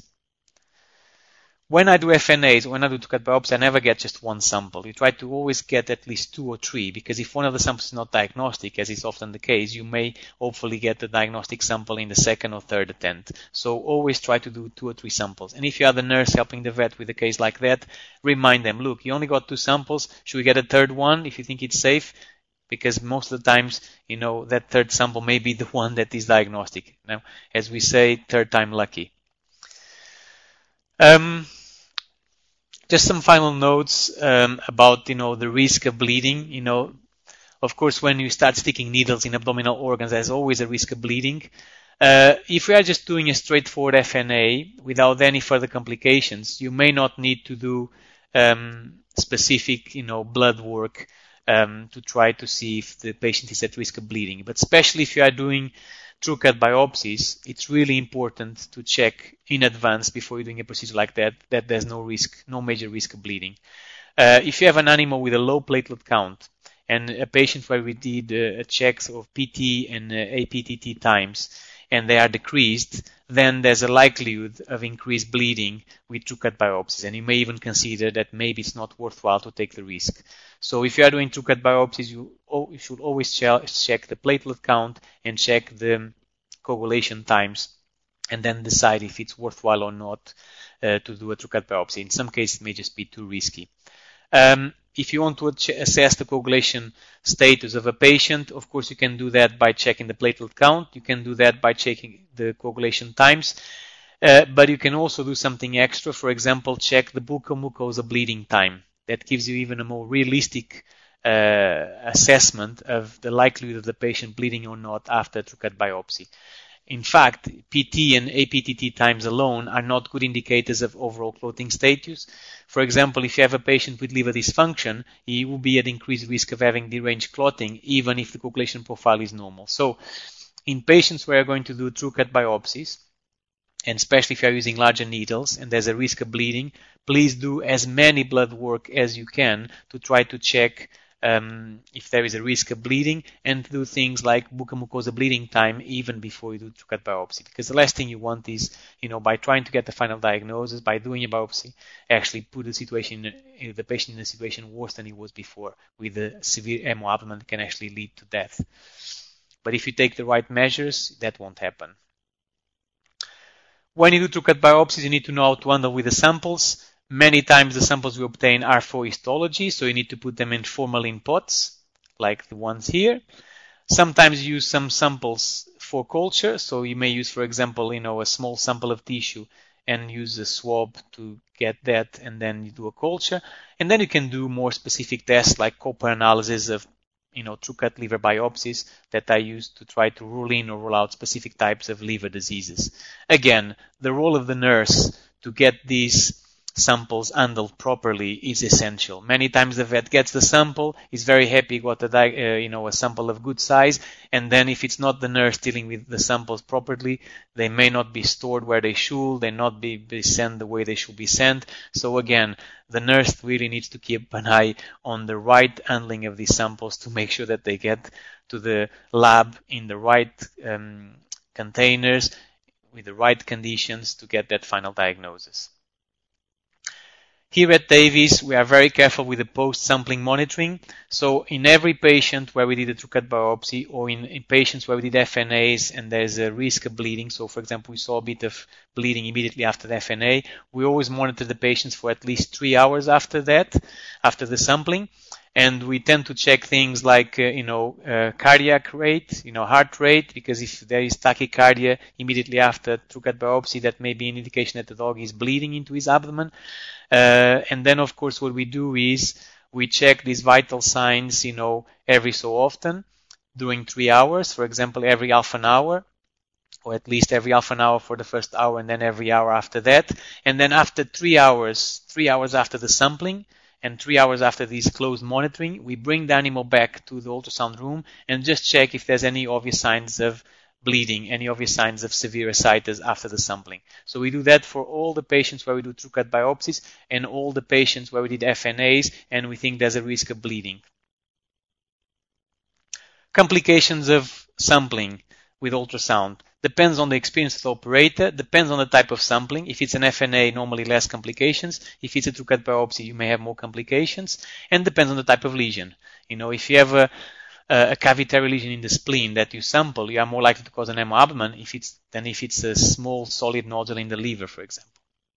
When I do F N As, when I do true-cut biopsy, I never get just one sample. You try to always get at least two or three, because if one of the samples is not diagnostic, as is often the case, you may hopefully get the diagnostic sample in the second or third attempt. So always try to do two or three samples. And if you are the nurse helping the vet with a case like that, remind them, look, you only got two samples. Should we get a third one if you think it's safe? Because most of the times, you know, that third sample may be the one that is diagnostic. Now, as we say, third time lucky. Um, just some final notes um, about, you know, the risk of bleeding. You know, of course, when you start sticking needles in abdominal organs, there's always a risk of bleeding. Uh, if we are just doing a straightforward F N A without any further complications, you may not need to do um, specific, you know, blood work um, to try to see if the patient is at risk of bleeding. But especially if you are doing true-cut biopsies, it's really important to check in advance before you're doing a procedure like that, that there's no risk, no major risk of bleeding. Uh, if you have an animal with a low platelet count and a patient where we did uh, a checks of P T and uh, A P T T times and they are decreased, then there's a likelihood of increased bleeding with true-cut biopsies, and you may even consider that maybe it's not worthwhile to take the risk. So if you are doing true-cut biopsies, you, oh, you should always check the platelet count and check the coagulation times, and then decide if it's worthwhile or not uh, to do a true-cut biopsy. In some cases, it may just be too risky. Um, if you want to assess the coagulation status of a patient, of course, you can do that by checking the platelet count. You can do that by checking the coagulation times. Uh, but you can also do something extra. For example, check the buccal-mucosa bleeding time. That gives you even a more realistic uh, assessment of the likelihood of the patient bleeding or not after a true-cut biopsy. In fact, P T and A P T T times alone are not good indicators of overall clotting status. For example, if you have a patient with liver dysfunction, he will be at increased risk of having deranged clotting, even if the coagulation profile is normal. So, in patients where you're going to do true-cut biopsies, and especially if you're using larger needles and there's a risk of bleeding, please do as many blood work as you can to try to check um, if there is a risk of bleeding, and do things like buccal mucosa bleeding time even before you do true-cut biopsy. Because the last thing you want is, you know, by trying to get the final diagnosis, by doing a biopsy, actually put the situation, the patient in a situation worse than he was before, with a severe hemoabdomen that can actually lead to death. But if you take the right measures, that won't happen. When you do true-cut biopsies, you need to know how to handle with the samples. Many times the samples we obtain are for histology, so you need to put them in formalin pots, like the ones here. Sometimes you use some samples for culture. So you may use, for example, you know, a small sample of tissue and use a swab to get that, and then you do a culture. And then you can do more specific tests like Cooper analysis of, you know, true-cut liver biopsies that I use to try to rule in or rule out specific types of liver diseases. Again, the role of the nurse to get these samples handled properly is essential. Many times the vet gets the sample, is very happy, got a, uh, you know, a sample of good size, and then if it's not the nurse dealing with the samples properly, they may not be stored where they should, they not be, be sent the way they should be sent. So again, the nurse really needs to keep an eye on the right handling of these samples to make sure that they get to the lab in the right um, containers with the right conditions to get that final diagnosis. Here at Davies, we are very careful with the post-sampling monitoring. So in every patient where we did a true-cut biopsy, or in, in patients where we did F N As and there's a risk of bleeding, so for example, we saw a bit of bleeding immediately after the F N A, we always monitor the patients for at least three hours after that, after the sampling. And we tend to check things like, uh, you know, uh, cardiac rate, you know, heart rate, because if there is tachycardia immediately after true-cut biopsy, that may be an indication that the dog is bleeding into his abdomen. Uh, and then, of course, what we do is we check these vital signs, you know, every so often during three hours, for example, every half an hour, or at least every half an hour for the first hour, and then every hour after that. And then after three hours, three hours after the sampling, and three hours after this close monitoring, we bring the animal back to the ultrasound room and just check if there's any obvious signs of bleeding, any obvious signs of severe ascites after the sampling. So we do that for all the patients where we do true-cut biopsies and all the patients where we did F N As and we think there's a risk of bleeding. Complications of sampling with ultrasound. Depends on the experience of the operator, depends on the type of sampling. If it's an F N A, normally less complications. If it's a true-cut biopsy, you may have more complications. And depends on the type of lesion. You know, if you have a, a cavitary lesion in the spleen that you sample, you are more likely to cause an hemoabdomen if it's, than if it's a small solid nodule in the liver, for example.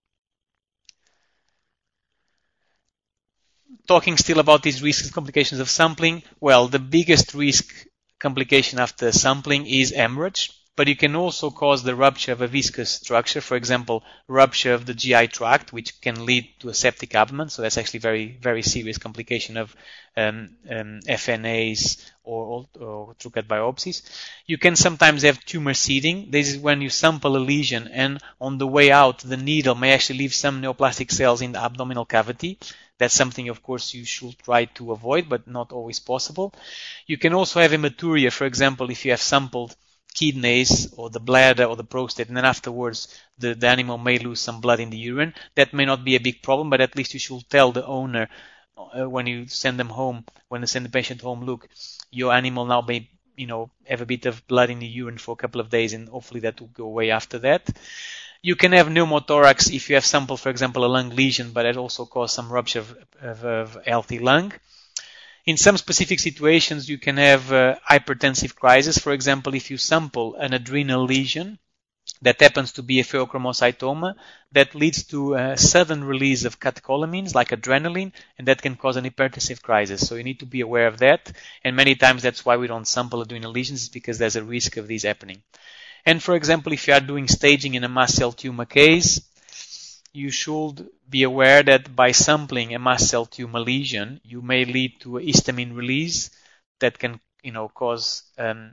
Talking still about these risks and complications of sampling, well, the biggest risk complication after sampling is hemorrhage, but you can also cause the rupture of a viscous structure, for example, rupture of the G I tract, which can lead to a septic abdomen. So that's actually very, very serious complication of um, um, F N As or, or true-cut biopsies. You can sometimes have tumor seeding. This is when you sample a lesion and on the way out, the needle may actually leave some neoplastic cells in the abdominal cavity. That's something, of course, you should try to avoid, but not always possible. You can also have hematuria, for example, if you have sampled kidneys or the bladder or the prostate, and then afterwards the, the animal may lose some blood in the urine. That may not be a big problem, but at least you should tell the owner uh, when you send them home, when you send the patient home, look, your animal now may, you know, have a bit of blood in the urine for a couple of days, and hopefully that will go away after that. You can have pneumothorax if you have sampled, for example, a lung lesion, but it also cause some rupture of, of, of healthy lung. In some specific situations, you can have uh, hypertensive crisis. For example, if you sample an adrenal lesion that happens to be a pheochromocytoma, that leads to a sudden release of catecholamines like adrenaline, and that can cause an hypertensive crisis. So you need to be aware of that. And many times that's why we don't sample adrenal lesions, because there's a risk of these happening. And for example, if you are doing staging in a mast cell tumor case, you should be aware that by sampling a mast cell tumor lesion, you may lead to a histamine release that can, you know, cause, um,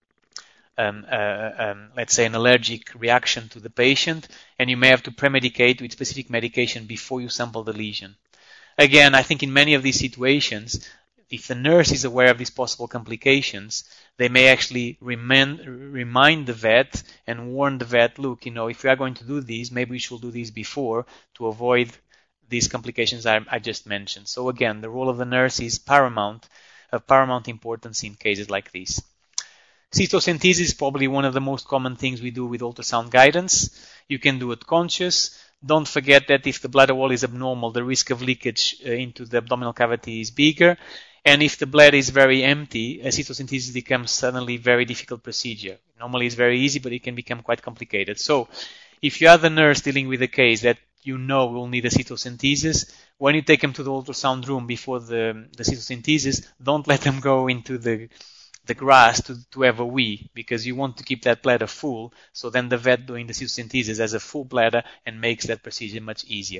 um, uh, um, let's say, an allergic reaction to the patient, and you may have to premedicate with specific medication before you sample the lesion. Again, I think in many of these situations, if the nurse is aware of these possible complications, they may actually remind, remind the vet and warn the vet, look, you know, if we are going to do these, maybe we should do these before to avoid these complications I, I just mentioned. So again, the role of the nurse is paramount, of paramount importance in cases like these. Cytocentesis is probably one of the most common things we do with ultrasound guidance. You can do it conscious. Don't forget that if the bladder wall is abnormal, the risk of leakage uh, into the abdominal cavity is bigger. And if the bladder is very empty, a cytocentesis becomes suddenly a very difficult procedure. Normally it's very easy, but it can become quite complicated. So if you are the nurse dealing with a case that you know will need a cytocentesis, when you take them to the ultrasound room before the, the cytocentesis, don't let them go into the the grass to, to have a wee, because you want to keep that bladder full, so then the vet doing the cystocentesis has a full bladder and makes that procedure much easier.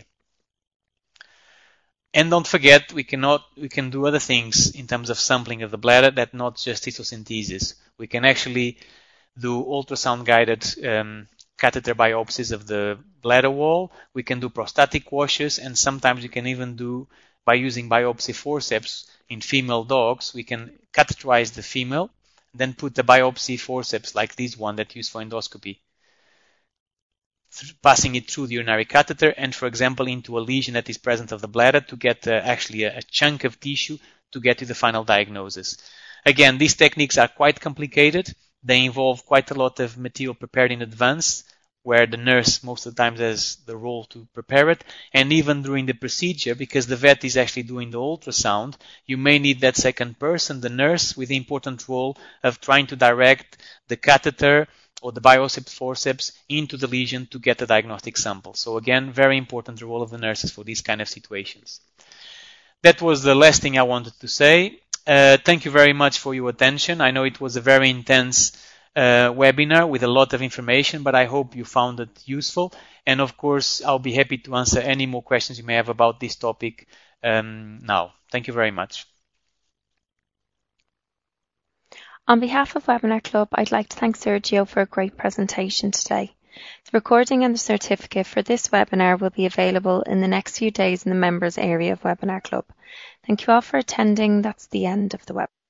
And don't forget, we cannot we can do other things in terms of sampling of the bladder that not just cystocentesis. We can actually do ultrasound guided um, catheter biopsies of the bladder wall. We can do prostatic washes, and sometimes you can even do, by using biopsy forceps in female dogs, we can catheterize the female, then put the biopsy forceps like this one that used for endoscopy, passing it through the urinary catheter and, for example, into a lesion that is present of the bladder to get uh, actually a, a chunk of tissue to get to the final diagnosis. Again, these techniques are quite complicated. They involve quite a lot of material prepared in advance, where the nurse most of the time has the role to prepare it. And even during the procedure, because the vet is actually doing the ultrasound, you may need that second person, the nurse, with the important role of trying to direct the catheter or the biopsy forceps into the lesion to get a diagnostic sample. So again, very important role of the nurses for these kind of situations. That was the last thing I wanted to say. Uh, thank you very much for your attention. I know it was a very intense uh, webinar with a lot of information, but I hope you found it useful. And of course, I'll be happy to answer any more questions you may have about this topic um, now. Thank you very much. On behalf of Webinar Club, I'd like to thank Sergio for a great presentation today. The recording and the certificate for this webinar will be available in the next few days in the members area of Webinar Club. Thank you all for attending. That's the end of the webinar.